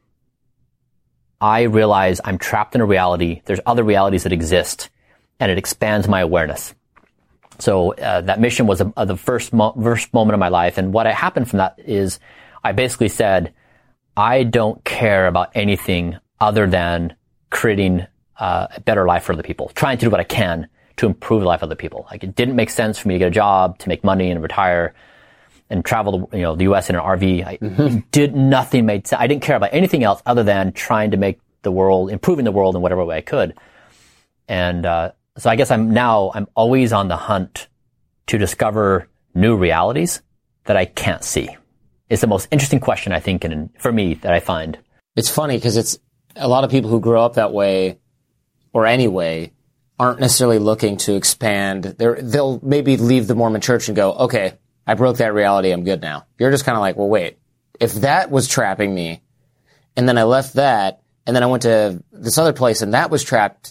I realize I'm trapped in a reality. There's other realities that exist, and it expands my awareness. So that mission was the first moment of my life. And what happened from that is I basically said, I don't care about anything other than creating a better life for other people, trying to do what I can to improve the life of other people. Like, it didn't make sense for me to get a job, to make money and retire and travel the U.S. in an RV. Nothing made sense. I didn't care about anything else other than trying to make the world, improving the world in whatever way I could. And so I guess I'm always on the hunt to discover new realities that I can't see? It's the most interesting question, I think, for me, that I find. It's funny because it's a lot of people who grow up that way or anyway aren't necessarily looking to expand. They'll maybe leave the Mormon church and go, okay, I broke that reality. I'm good now. You're just kind of like, well, wait, if that was trapping me and then I left that and then I went to this other place and that was a trapped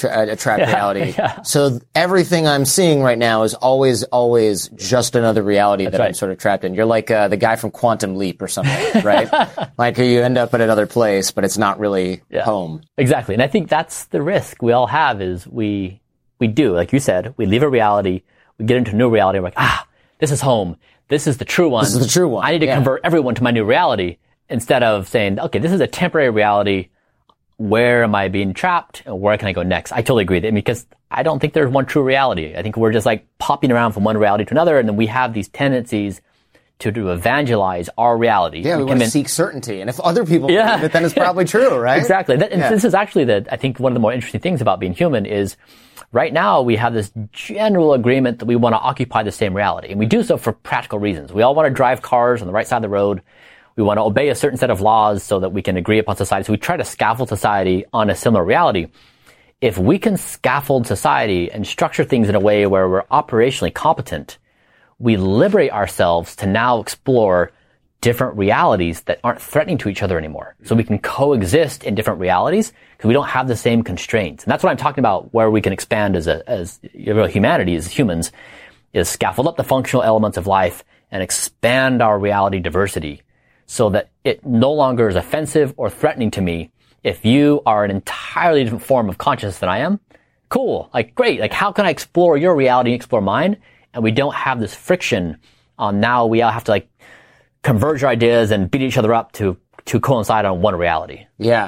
reality. Yeah. So everything I'm seeing right now is always just another reality that I'm sort of trapped in. You're like the guy from Quantum Leap or something, right? Like you end up at another place, but it's not really home. Exactly. And I think that's the risk we all have is we do, like you said, we leave a reality, we get into a new reality, we're like, this is home. This is the true one. This is the true one. I need to convert everyone to my new reality instead of saying, okay, this is a temporary reality. Where am I being trapped and where can I go next? I totally agree. Because I don't think there's one true reality. I think we're just like popping around from one reality to another, and then we have these tendencies to evangelize our reality. Yeah, we want to seek certainty. And if other people believe it, then it's probably true, right? Exactly. This is actually I think one of the more interesting things about being human is right now we have this general agreement that we want to occupy the same reality. And we do so for practical reasons. We all want to drive cars on the right side of the road. We want to obey a certain set of laws so that we can agree upon society. So we try to scaffold society on a similar reality. If we can scaffold society and structure things in a way where we're operationally competent, we liberate ourselves to now explore different realities that aren't threatening to each other anymore. So we can coexist in different realities because we don't have the same constraints. And that's what I'm talking about, where we can expand as humanity, as humans, is scaffold up the functional elements of life and expand our reality diversity, so that it no longer is offensive or threatening to me. If you are an entirely different form of consciousness than I am, cool, like great, like how can I explore your reality and explore mine? And we don't have this friction on now we all have to like converge our ideas and beat each other up to coincide on one reality. Yeah,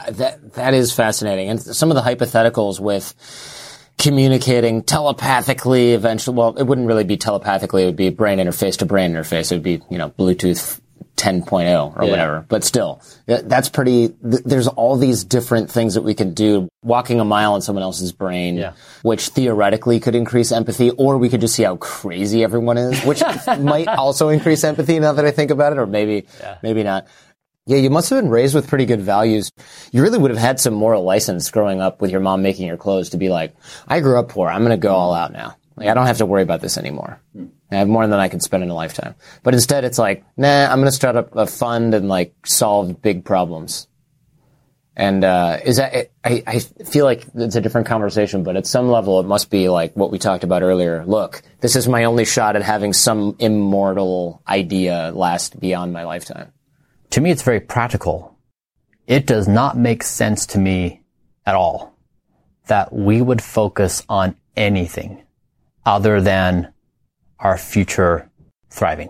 that is fascinating. And some of the hypotheticals with communicating telepathically eventually, well, it wouldn't really be telepathically, it would be brain interface to brain interface. It would be, Bluetooth 10.0 or whatever. But still, that's there's all these different things that we can do. Walking a mile in someone else's brain, which theoretically could increase empathy, or we could just see how crazy everyone is, which might also increase empathy now that I think about it, or maybe not. Yeah, you must have been raised with pretty good values. You really would have had some moral license growing up with your mom making your clothes to be like, I grew up poor. I'm going to go all out now. Like, I don't have to worry about this anymore. I have more than I can spend in a lifetime. But instead, it's like, nah, I'm going to start up a fund and like solve big problems. And I feel like it's a different conversation, but at some level, it must be like what we talked about earlier. Look, this is my only shot at having some immortal idea last beyond my lifetime. To me, it's very practical. It does not make sense to me at all that we would focus on anything other than our future thriving.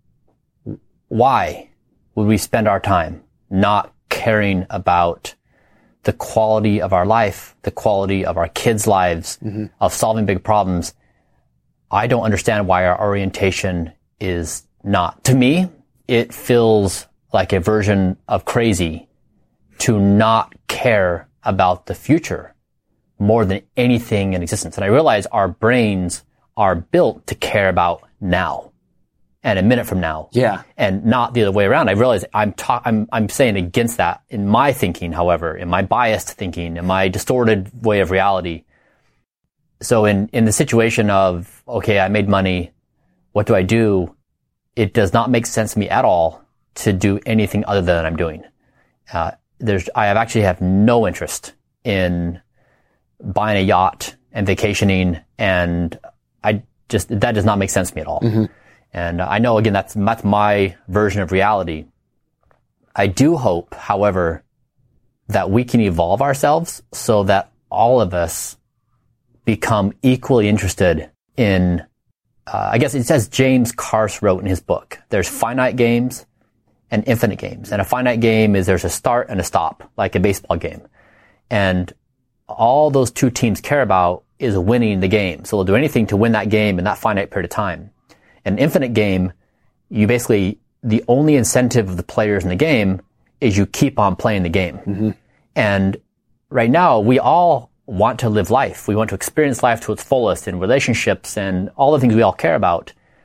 Why would we spend our time not caring about the quality of our life, the quality of our kids' lives, of solving big problems? I don't understand why our orientation is not. To me, it feels like a version of crazy to not care about the future more than anything in existence. And I realize our brains are built to care about now and a minute from now. Yeah. And not the other way around. I realize I'm saying against that in my thinking, however, in my biased thinking, in my distorted way of reality. So in the situation of, okay, I made money, what do I do? It does not make sense to me at all to do anything other than I'm doing. I actually have no interest in buying a yacht and vacationing, and that does not make sense to me at all. And I know, again, that's my version of reality. I do hope, however, that we can evolve ourselves so that all of us become equally interested in, I guess it says James Carse wrote in his book, there's finite games and infinite games. And a finite game is there's a start and a stop, like a baseball game. And all those two teams care about is winning the game. So they'll do anything to win that game in that finite period of time. An infinite game, the only incentive of the players in the game is you keep on playing the game. And right now, we all want to live life. We want to experience life to its fullest in relationships and all the things we all care about.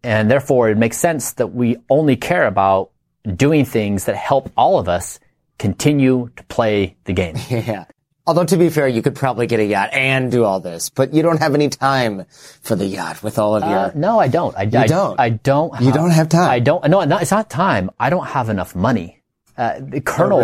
And therefore, it makes sense that we only care about doing things that help all of us continue to play the game. Yeah. Although, to be fair, you could probably get a yacht and do all this, but you don't have any time for the yacht with all of your... No, I don't. You don't have time. No, it's not time. I don't have enough money. The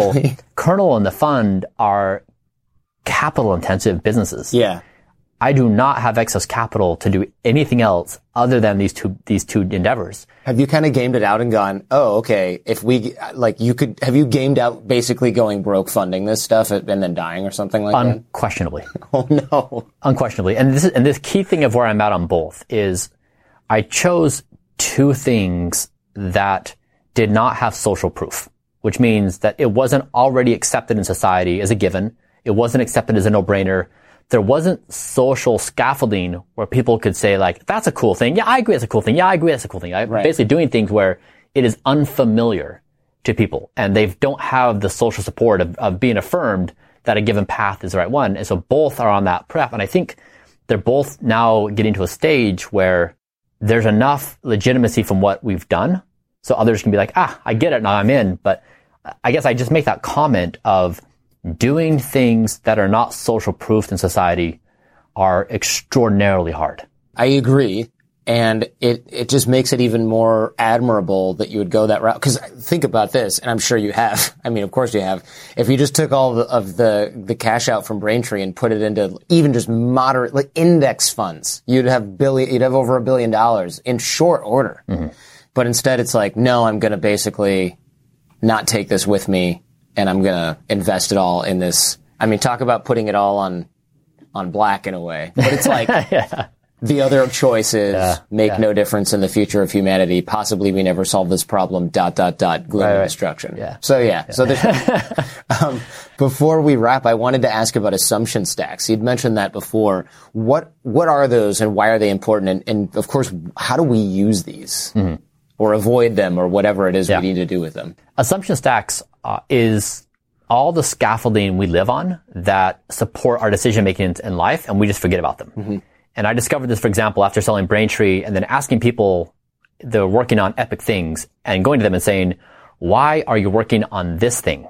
Kernel and the fund are capital-intensive businesses. Yeah. I do not have excess capital to do anything else other than these two endeavors. Have you kind of gamed it out and gone, oh, okay, if we, have you gamed out basically going broke funding this stuff and then dying or something like that? Unquestionably. Oh, no. Unquestionably. And this key thing of where I'm at on both is I chose two things that did not have social proof, which means that it wasn't already accepted in society as a given. It wasn't accepted as a no-brainer. There wasn't social scaffolding where people could say, like, that's a cool thing. Yeah, I agree that's a cool thing. Yeah, I agree that's a cool thing. Right. Basically doing things where it is unfamiliar to people and they don't have the social support of being affirmed that a given path is the right one. And so both are on that prep. And I think they're both now getting to a stage where there's enough legitimacy from what we've done. So others can be like, I get it. Now I'm in. But I guess I just make that comment of doing things that are not social proofed in society are extraordinarily hard. I agree. And it just makes it even more admirable that you would go that route. Because think about this, and I'm sure you have. I mean, of course you have. If you just took all of the cash out from Braintree and put it into even just moderate, like index funds, you'd have over $1 billion in short order. Mm-hmm. But instead it's like, no, I'm going to basically not take this with me. And I'm going to invest it all in this. I mean, talk about putting it all on black in a way. But it's like the other choice is make no difference in the future of humanity. Possibly we never solve this problem, ... global destruction. Yeah. So there's, before we wrap, I wanted to ask about assumption stacks. You'd mentioned that before. What are those and why are they important? And of course, how do we use these or avoid them or whatever it is we need to do with them? Assumption stacks is all the scaffolding we live on that support our decision-making in life, and we just forget about them. Mm-hmm. And I discovered this, for example, after selling Braintree and then asking people that are working on epic things and going to them and saying, why are you working on this thing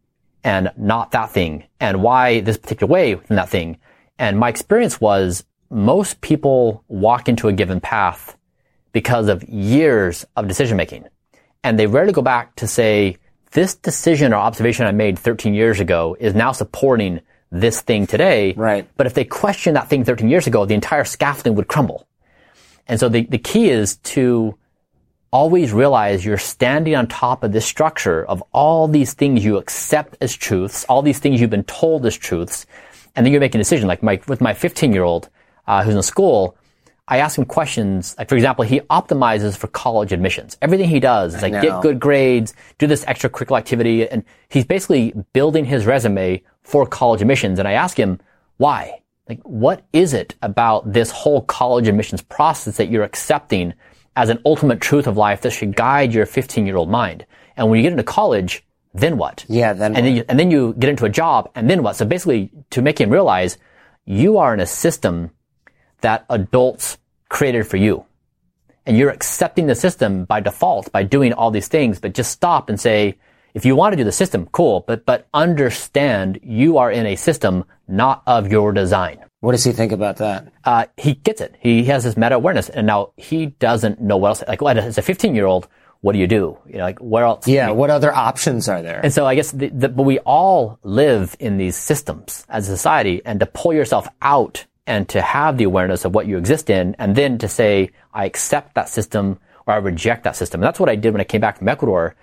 and not that thing? And why this particular way within that thing? And my experience was most people walk into a given path because of years of decision-making. And they rarely go back to say, this decision or observation I made 13 years ago is now supporting this thing today. Right. But if they question that thing 13 years ago, the entire scaffolding would crumble. And so the key is to always realize you're standing on top of this structure of all these things you accept as truths, all these things you've been told as truths, and then you're making a decision. Like with my 15-year-old who's in school, I ask him questions. Like, for example, he optimizes for college admissions. Everything he does is like get good grades, do this extracurricular activity, and he's basically building his resume for college admissions. And I ask him, why? Like, what is it about this whole college admissions process that you're accepting as an ultimate truth of life that should guide your 15-year-old mind? And when you get into college, then what? Yeah, then what? And then you get into a job, and then what? So basically, to make him realize you are in a system that adults created for you. And you're accepting the system by default by doing all these things, but just stop and say, if you want to do the system, cool, but understand you are in a system not of your design. What does he think about that? He gets it. He has this meta awareness, and now he doesn't know what else. Like, as a 15-year-old, what do? You know, like, where else? Yeah, what other options are there? And so I guess, but we all live in these systems as a society, and to pull yourself out and to have the awareness of what you exist in, and then to say, I accept that system or I reject that system. And that's what I did when I came back from Ecuador.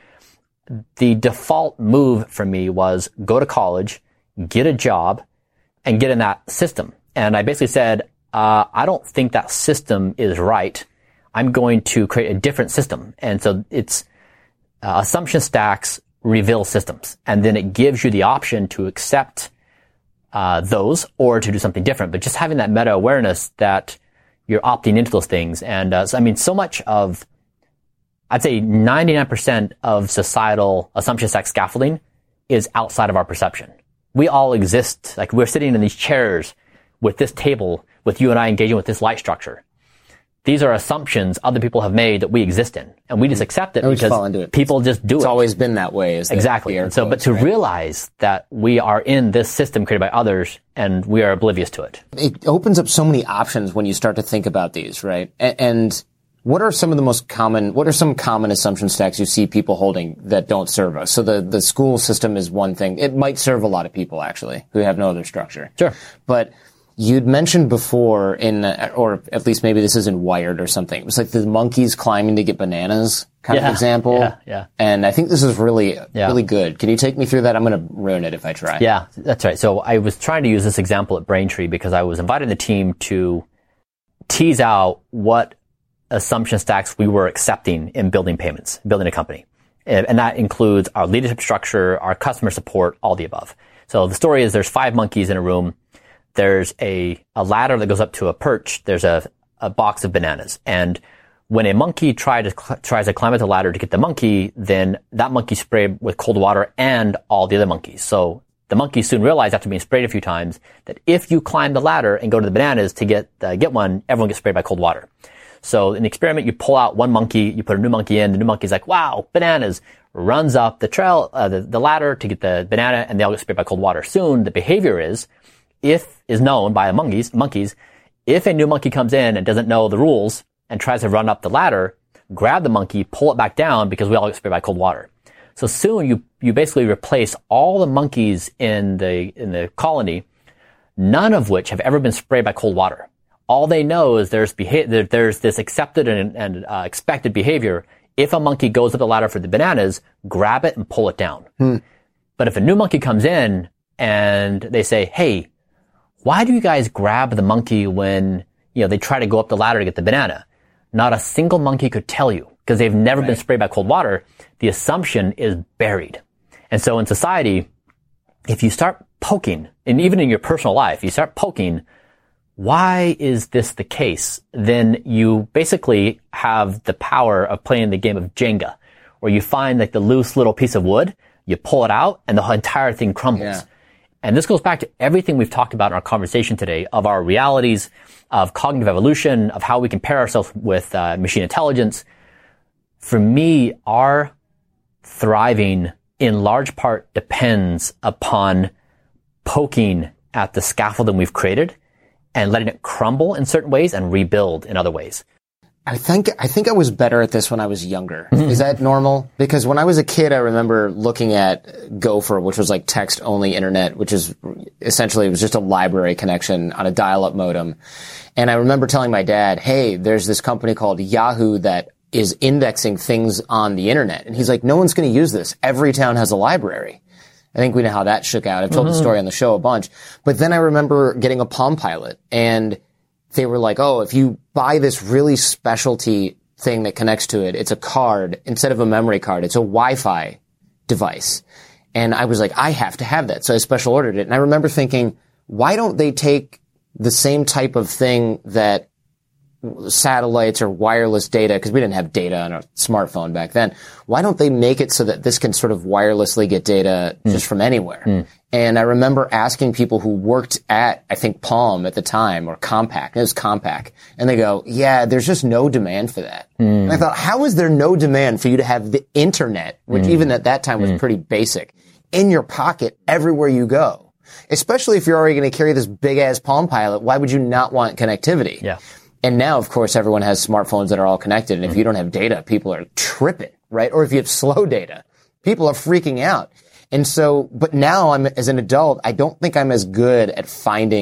The default move for me was go to college, get a job, and get in that system. And I basically said, I don't think that system is right. I'm going to create a different system. And so it's assumption stacks reveal systems. And then it gives you the option to accept those or to do something different. But just having that meta awareness that you're opting into those things. And so much of, I'd say 99% of societal assumption stack scaffolding is outside of our perception. We all exist, like we're sitting in these chairs with this table, with you and I engaging with this light structure. these are assumptions other people have made that we exist in, and we just accept it And we just because fall into it. people just do It's it. always been that way. Exactly. And so, but to realize that we are in this system created by others and we are oblivious to it. It opens up so many options when you start to think about these, right? And what are some common assumption stacks you see people holding that don't serve us? So the school system is one thing. It might serve a lot of people, actually, who have no other structure. Sure. But you'd mentioned before or at least maybe this isn't Wired or something. It was like the monkeys climbing to get bananas kind of example. Yeah. And I think this is really good. Can you take me through that? I'm going to ruin it if I try. Yeah, that's right. So I was trying to use this example at Braintree because I was inviting the team to tease out what assumption stacks we were accepting in building payments, building a company. And that includes our leadership structure, our customer support, all the above. So the story is there's 5 monkeys in a room. There's a ladder that goes up to a perch. There's a box of bananas. And when a monkey tries to climb up the ladder to get the monkey, then that monkey's sprayed with cold water and all the other monkeys. So the monkeys soon realize after being sprayed a few times that if you climb the ladder and go to the bananas to get one, everyone gets sprayed by cold water. So in the experiment, you pull out one monkey, you put a new monkey in, the new monkey's like, wow, bananas, runs up the trail, the ladder to get the banana, and they all get sprayed by cold water. Soon, the behavior is known by monkeys, if a new monkey comes in and doesn't know the rules and tries to run up the ladder, grab the monkey, pull it back down because we all get sprayed by cold water. So soon you basically replace all the monkeys in the colony, none of which have ever been sprayed by cold water. All they know is there's this accepted and expected behavior. If a monkey goes up the ladder for the bananas, grab it and pull it down. But if a new monkey comes in and they say, hey, why do you guys grab the monkey when, they try to go up the ladder to get the banana? Not a single monkey could tell you because they've never been sprayed by cold water. The assumption is buried. And so in society, if you start poking, and even in your personal life, you start poking, why is this the case? Then you basically have the power of playing the game of Jenga, where you find like the loose little piece of wood, you pull it out, and the entire thing crumbles. Yeah. And this goes back to everything we've talked about in our conversation today of our realities, of cognitive evolution, of how we compare ourselves with machine intelligence. For me, our thriving in large part depends upon poking at the scaffolding we've created and letting it crumble in certain ways and rebuild in other ways. I think I was better at this when I was younger. Is that normal? Because when I was a kid, I remember looking at Gopher, which was like text-only internet, which is essentially, it was just a library connection on a dial-up modem. And I remember telling my dad, hey, there's this company called Yahoo that is indexing things on the internet. And he's like, no one's going to use this. Every town has a library. I think we know how that shook out. I've told the story on the show a bunch. But then I remember getting a Palm Pilot, and they were like, oh, if you buy this really specialty thing that connects to it, it's a card instead of a memory card. It's a Wi-Fi device. And I was like, I have to have that. So I special ordered it. And I remember thinking, why don't they take the same type of thing that satellites or wireless data, because we didn't have data on our smartphone back then. Why don't they make it so that this can sort of wirelessly get data just from anywhere? And I remember asking people who worked at, I think, Palm at the time, or Compaq. It was Compaq. And they go, yeah, there's just no demand for that. And I thought, how is there no demand for you to have the internet, which even at that time was pretty basic, in your pocket everywhere you go? Especially if you're already going to carry this big-ass Palm Pilot, why would you not want connectivity? Yeah. And now, of course, everyone has smartphones that are all connected. And if you don't have data, people are tripping, right? Or if you have slow data, people are freaking out. And so, but now as an adult, I don't think I'm as good at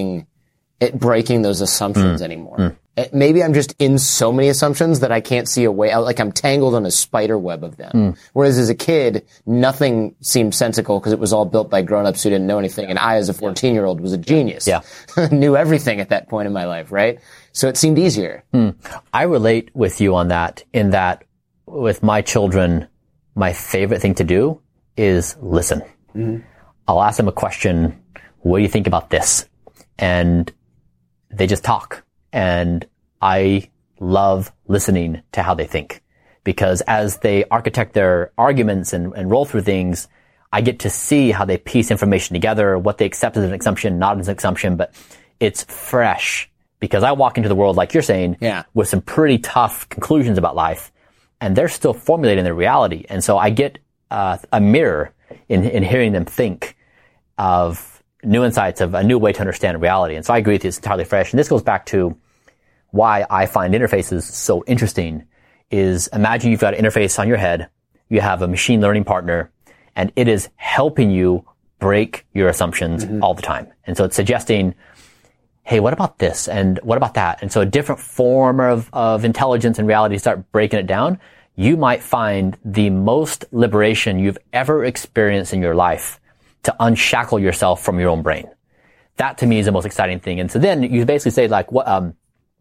breaking those assumptions anymore. Maybe I'm just in so many assumptions that I can't see a way out. Like I'm tangled on a spider web of them. Whereas as a kid, nothing seemed sensical because it was all built by grown-ups who didn't know anything. And I, as a 14-year-old, was a genius. Yeah. Knew everything at that point in my life, right? So it seemed easier. I relate with you on that, in that with my children, my favorite thing to do is listen. I'll ask them a question. What do you think about this? And they just talk. And I love listening to how they think, because as they architect their arguments and roll through things, I get to see how they piece information together, what they accept as an assumption, not as an assumption, but it's fresh because I walk into the world, like you're saying, Yeah. with some pretty tough conclusions about life, and they're still formulating their reality. And so I get a mirror in hearing them think of new insights, of a new way to understand reality. And so I agree with you, it's entirely fresh. And this goes back to why I find interfaces so interesting is imagine you've got an interface on your head, you have a machine learning partner, and it is helping you break your assumptions all the time. And so it's suggesting, hey, what about this? And what about that? And so a different form of intelligence and reality start breaking it down. You might find the most liberation you've ever experienced in your life to unshackle yourself from your own brain. That to me is the most exciting thing. And so then you basically say like, what,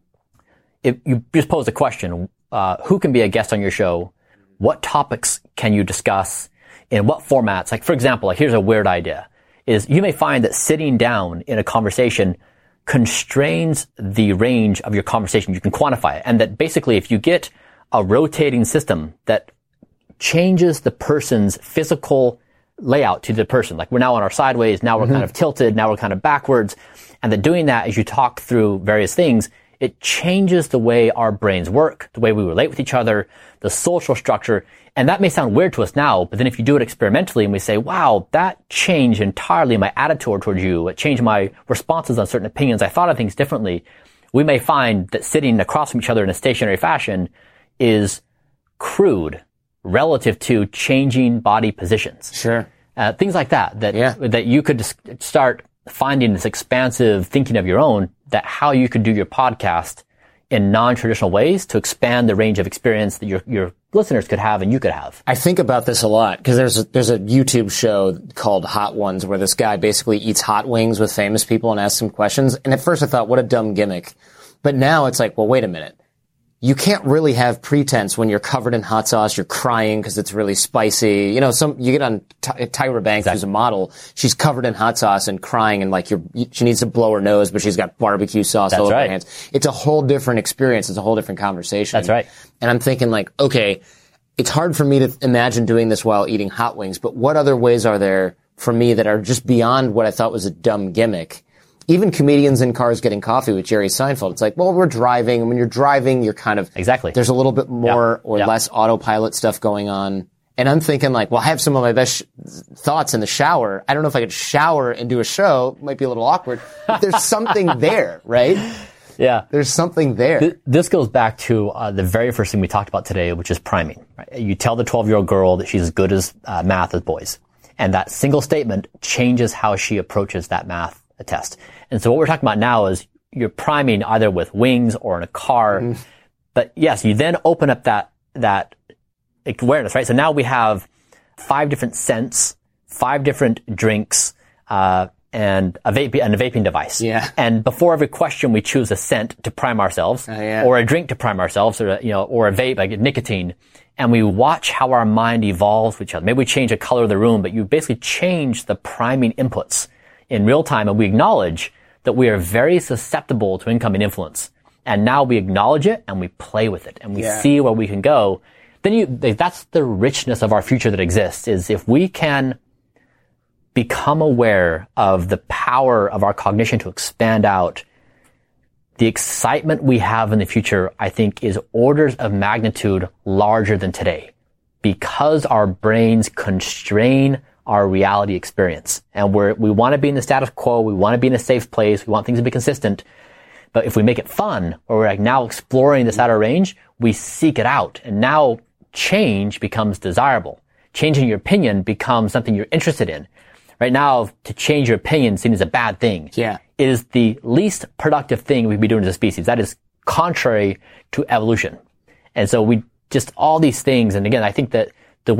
if you just pose a question, who can be a guest on your show? What topics can you discuss? In what formats? Like, for example, like here's a weird idea is you may find that sitting down in a conversation constrains the range of your conversation. You can quantify it. And that basically if you get a rotating system that changes the person's physical layout to the person, like we're now on our sideways, now we're kind of tilted, now we're kind of backwards. And that doing that as you talk through various things, it changes the way our brains work, the way we relate with each other, the social structure. And that may sound weird to us now, but then if you do it experimentally and we say, wow, that changed entirely my attitude towards you, it changed my responses on certain opinions, I thought of things differently, we may find that sitting across from each other in a stationary fashion is crude relative to changing body positions. Sure. Things like that, that you could just start finding this expansive thinking of your own, that how you could do your podcast in non-traditional ways to expand the range of experience that your listeners could have and you could have. I think about this a lot because there's a YouTube show called Hot Ones where this guy basically eats hot wings with famous people and asks them questions. And at first I thought, what a dumb gimmick. But now it's like, well, wait a minute. You can't really have pretense when you're covered in hot sauce, you're crying because it's really spicy. You know, you get on Tyra Banks, who's a model, she's covered in hot sauce and crying and like she needs to blow her nose, but she's got barbecue sauce all over her hands. It's a whole different experience. It's a whole different conversation. That's right. And I'm thinking like, okay, it's hard for me to imagine doing this while eating hot wings, but what other ways are there for me that are just beyond what I thought was a dumb gimmick? Even comedians in cars getting coffee with Jerry Seinfeld. It's like, well, we're driving. And when you're driving, you're kind of... Exactly. There's a little bit more or less autopilot stuff going on. And I'm thinking like, well, I have some of my best thoughts in the shower. I don't know if I could shower and do a show. It might be a little awkward. But there's something there, right? Yeah. There's something there. This goes back to the very first thing we talked about today, which is priming. Right? You tell the 12-year-old girl that she's as good as math as boys. And that single statement changes how she approaches that math test. And so what we're talking about now is you're priming either with wings or in a car. But yes, you then open up that awareness, right? So now we have 5 different scents, 5 different drinks, and a vaping device. Yeah. And before every question, we choose a scent to prime ourselves, or a drink to prime ourselves, or a vape, like nicotine. And we watch how our mind evolves with each other. Maybe we change the color of the room, but you basically change the priming inputs in real time, and we acknowledge that we are very susceptible to incoming influence. And now we acknowledge it and we play with it and we see where we can go. Then that's the richness of our future that exists, is if we can become aware of the power of our cognition to expand out, the excitement we have in the future, I think, is orders of magnitude larger than today, because our brains constrain our reality experience. And we want to be in the status quo. We want to be in a safe place. We want things to be consistent. But if we make it fun, or we're like now exploring this outer range, we seek it out. And now change becomes desirable. Changing your opinion becomes something you're interested in. Right now, to change your opinion seems a bad thing. Yeah. It is the least productive thing we'd be doing as a species. That is contrary to evolution. And so all these things. And again, I think that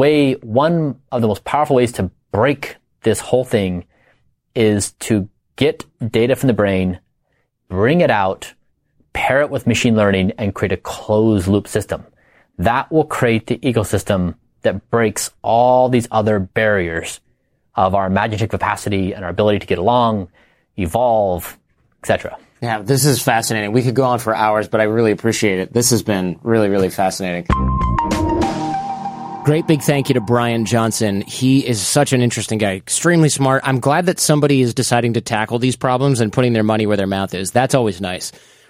one of the most powerful ways to break this whole thing is to get data from the brain, bring it out, pair it with machine learning, and create a closed loop system. That will create the ecosystem that breaks all these other barriers of our imaginative capacity and our ability to get along, evolve, etc. Yeah, this is fascinating. We could go on for hours, but I really appreciate it. This has been really, really fascinating. Great big thank you to Brian Johnson. He is such an interesting guy, extremely smart. I'm glad that somebody is deciding to tackle these problems and putting their money where their mouth is. That's always nice.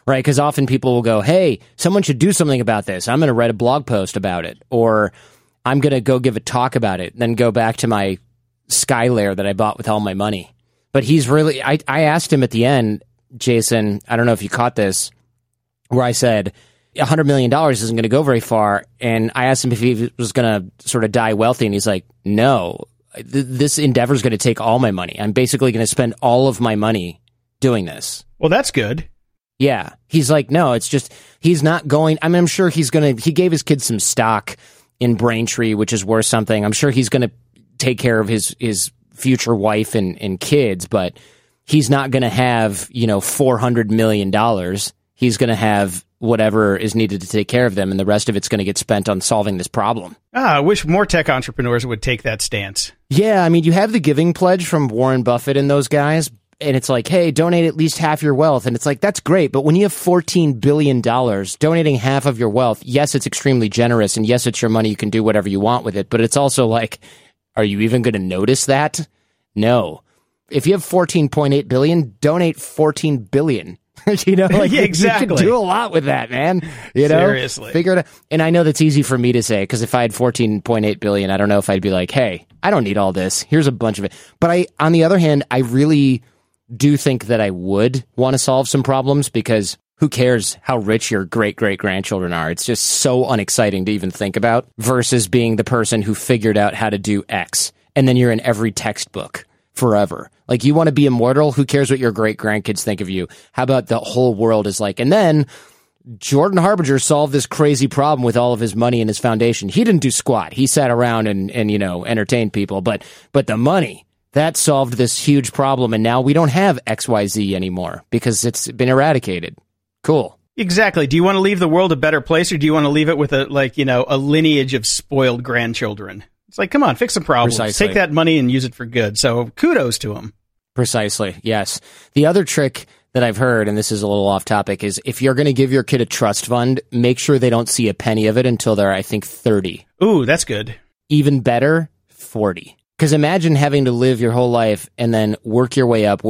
right? Because often people will go, hey, someone should do something about this. I'm going to write a blog post about it, or I'm going to go give a talk about it, then go back to my Skylair that I bought with all my money. But he's really, I asked him at the end, Jason, I don't know if you caught this, where I said, $100 million isn't going to go very far. And I asked him if he was going to sort of die wealthy. And he's like, no, this endeavor is going to take all my money. I'm basically going to spend all of my money doing this. Well, that's good. Yeah. He's like, no, it's just, he's not going, I mean, I'm sure he's going to, he gave his kids some stock in Braintree, which is worth something. I'm sure he's going to take care of his future wife and kids, but he's not going to have, $400 million. He's going to have whatever is needed to take care of them, and the rest of it's going to get spent on solving this problem. I wish more tech entrepreneurs would take that stance. Yeah, I mean, you have the Giving Pledge from Warren Buffett and those guys, and it's like, hey, donate at least half your wealth. And it's like, that's great, but when you have $14 billion, donating half of your wealth, yes, it's extremely generous, and yes, it's your money, you can do whatever you want with it, but it's also like, are you even going to notice that? No. If you have $14.8 billion, donate $14 billion. Yeah, exactly. You can do a lot with that, man. Seriously. Figure it out. And I know that's easy for me to say, because if I had $14.8 billion, I don't know if I'd be like, hey, I don't need all this. Here's a bunch of it. But on the other hand, I really do think that I would want to solve some problems, because who cares how rich your great-great-grandchildren are? It's just so unexciting to even think about, versus being the person who figured out how to do X, and then you're in every textbook forever. Like, you want to be immortal? Who cares what your great-grandkids think of you? How about the whole world is like, and then Jordan Harbinger solved this crazy problem with all of his money in his foundation. He didn't do squat. He sat around and entertained people, but the money, that solved this huge problem, and now we don't have XYZ anymore because it's been eradicated. Cool. Exactly. Do you want to leave the world a better place, or do you want to leave it with a lineage of spoiled grandchildren? It's like, come on, fix some problems. Precisely. Take that money and use it for good. So kudos to him. Precisely. Yes. The other trick that I've heard, and this is a little off topic, is if you're going to give your kid a trust fund, make sure they don't see a penny of it until they're, I think, 30. Ooh, that's good. Even better, 40. Because imagine having to live your whole life and then work your way up,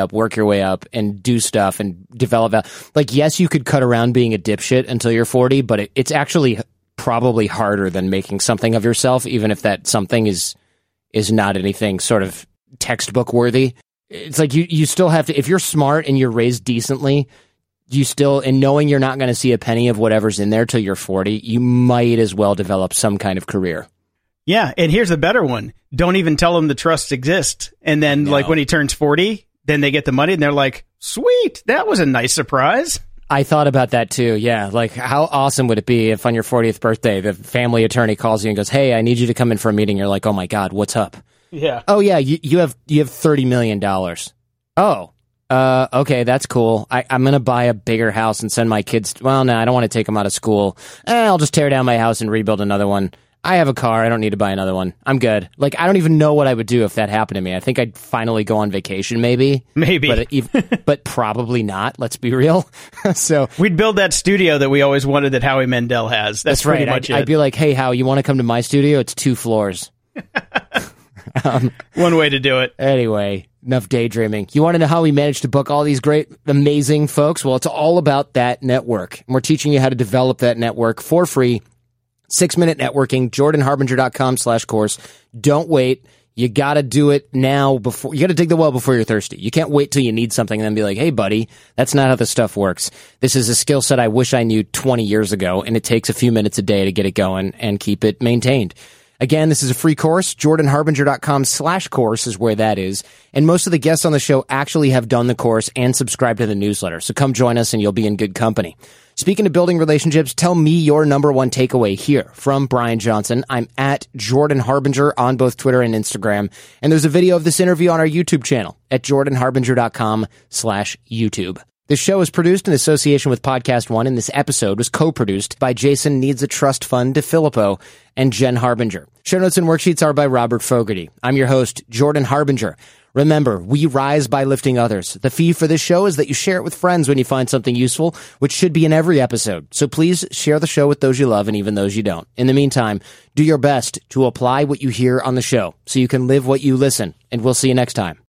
and do stuff and develop that. Like, yes, you could cut around being a dipshit until you're 40, but it's actually probably harder than making something of yourself, even if that something is not anything sort of textbook worthy. It's like you still have to, if you're smart and you're raised decently, and knowing you're not going to see a penny of whatever's in there till you're 40, you might as well develop some kind of career. Yeah, and here's the better one. Don't even tell them the trusts exist. And then, like, when he turns 40, then they get the money, and they're like, sweet, that was a nice surprise. I thought about that, too, yeah. Like, how awesome would it be if on your 40th birthday, the family attorney calls you and goes, hey, I need you to come in for a meeting. You're like, oh, my God, what's up? Yeah. Oh, yeah, you have $30 million. Oh, okay, that's cool. I'm going to buy a bigger house and send my kids. Well, no, I don't want to take them out of school. I'll just tear down my house and rebuild another one. I have a car. I don't need to buy another one. I'm good. Like, I don't even know what I would do if that happened to me. I think I'd finally go on vacation, maybe. But probably not. Let's be real. So we'd build that studio that we always wanted that Howie Mandel has. That's right. Pretty much it. I'd be like, hey, Howie, you want to come to my studio? It's 2 floors. One way to do it. Anyway, enough daydreaming. You want to know how we managed to book all these great, amazing folks? Well, it's all about that network. And we're teaching you how to develop that network for free. 6-Minute Networking, jordanharbinger.com/course. Don't wait. You got to do it now you got to dig the well before you're thirsty. You can't wait till you need something and then be like, hey, buddy, that's not how this stuff works. This is a skill set I wish I knew 20 years ago, and it takes a few minutes a day to get it going and keep it maintained. Again, this is a free course. jordanharbinger.com/course is where that is. And most of the guests on the show actually have done the course and subscribed to the newsletter. So come join us and you'll be in good company. Speaking of building relationships, tell me your number one takeaway here from Brian Johnson. I'm at Jordan Harbinger on both Twitter and Instagram. And there's a video of this interview on our YouTube channel at jordanharbinger.com/YouTube. This show is produced in association with Podcast One, and this episode was co-produced by Jason Needs a Trust Fund DeFilippo and Jen Harbinger. Show notes and worksheets are by Robert Fogarty. I'm your host, Jordan Harbinger. Remember, we rise by lifting others. The fee for this show is that you share it with friends when you find something useful, which should be in every episode. So please share the show with those you love and even those you don't. In the meantime, do your best to apply what you hear on the show so you can live what you listen, and we'll see you next time.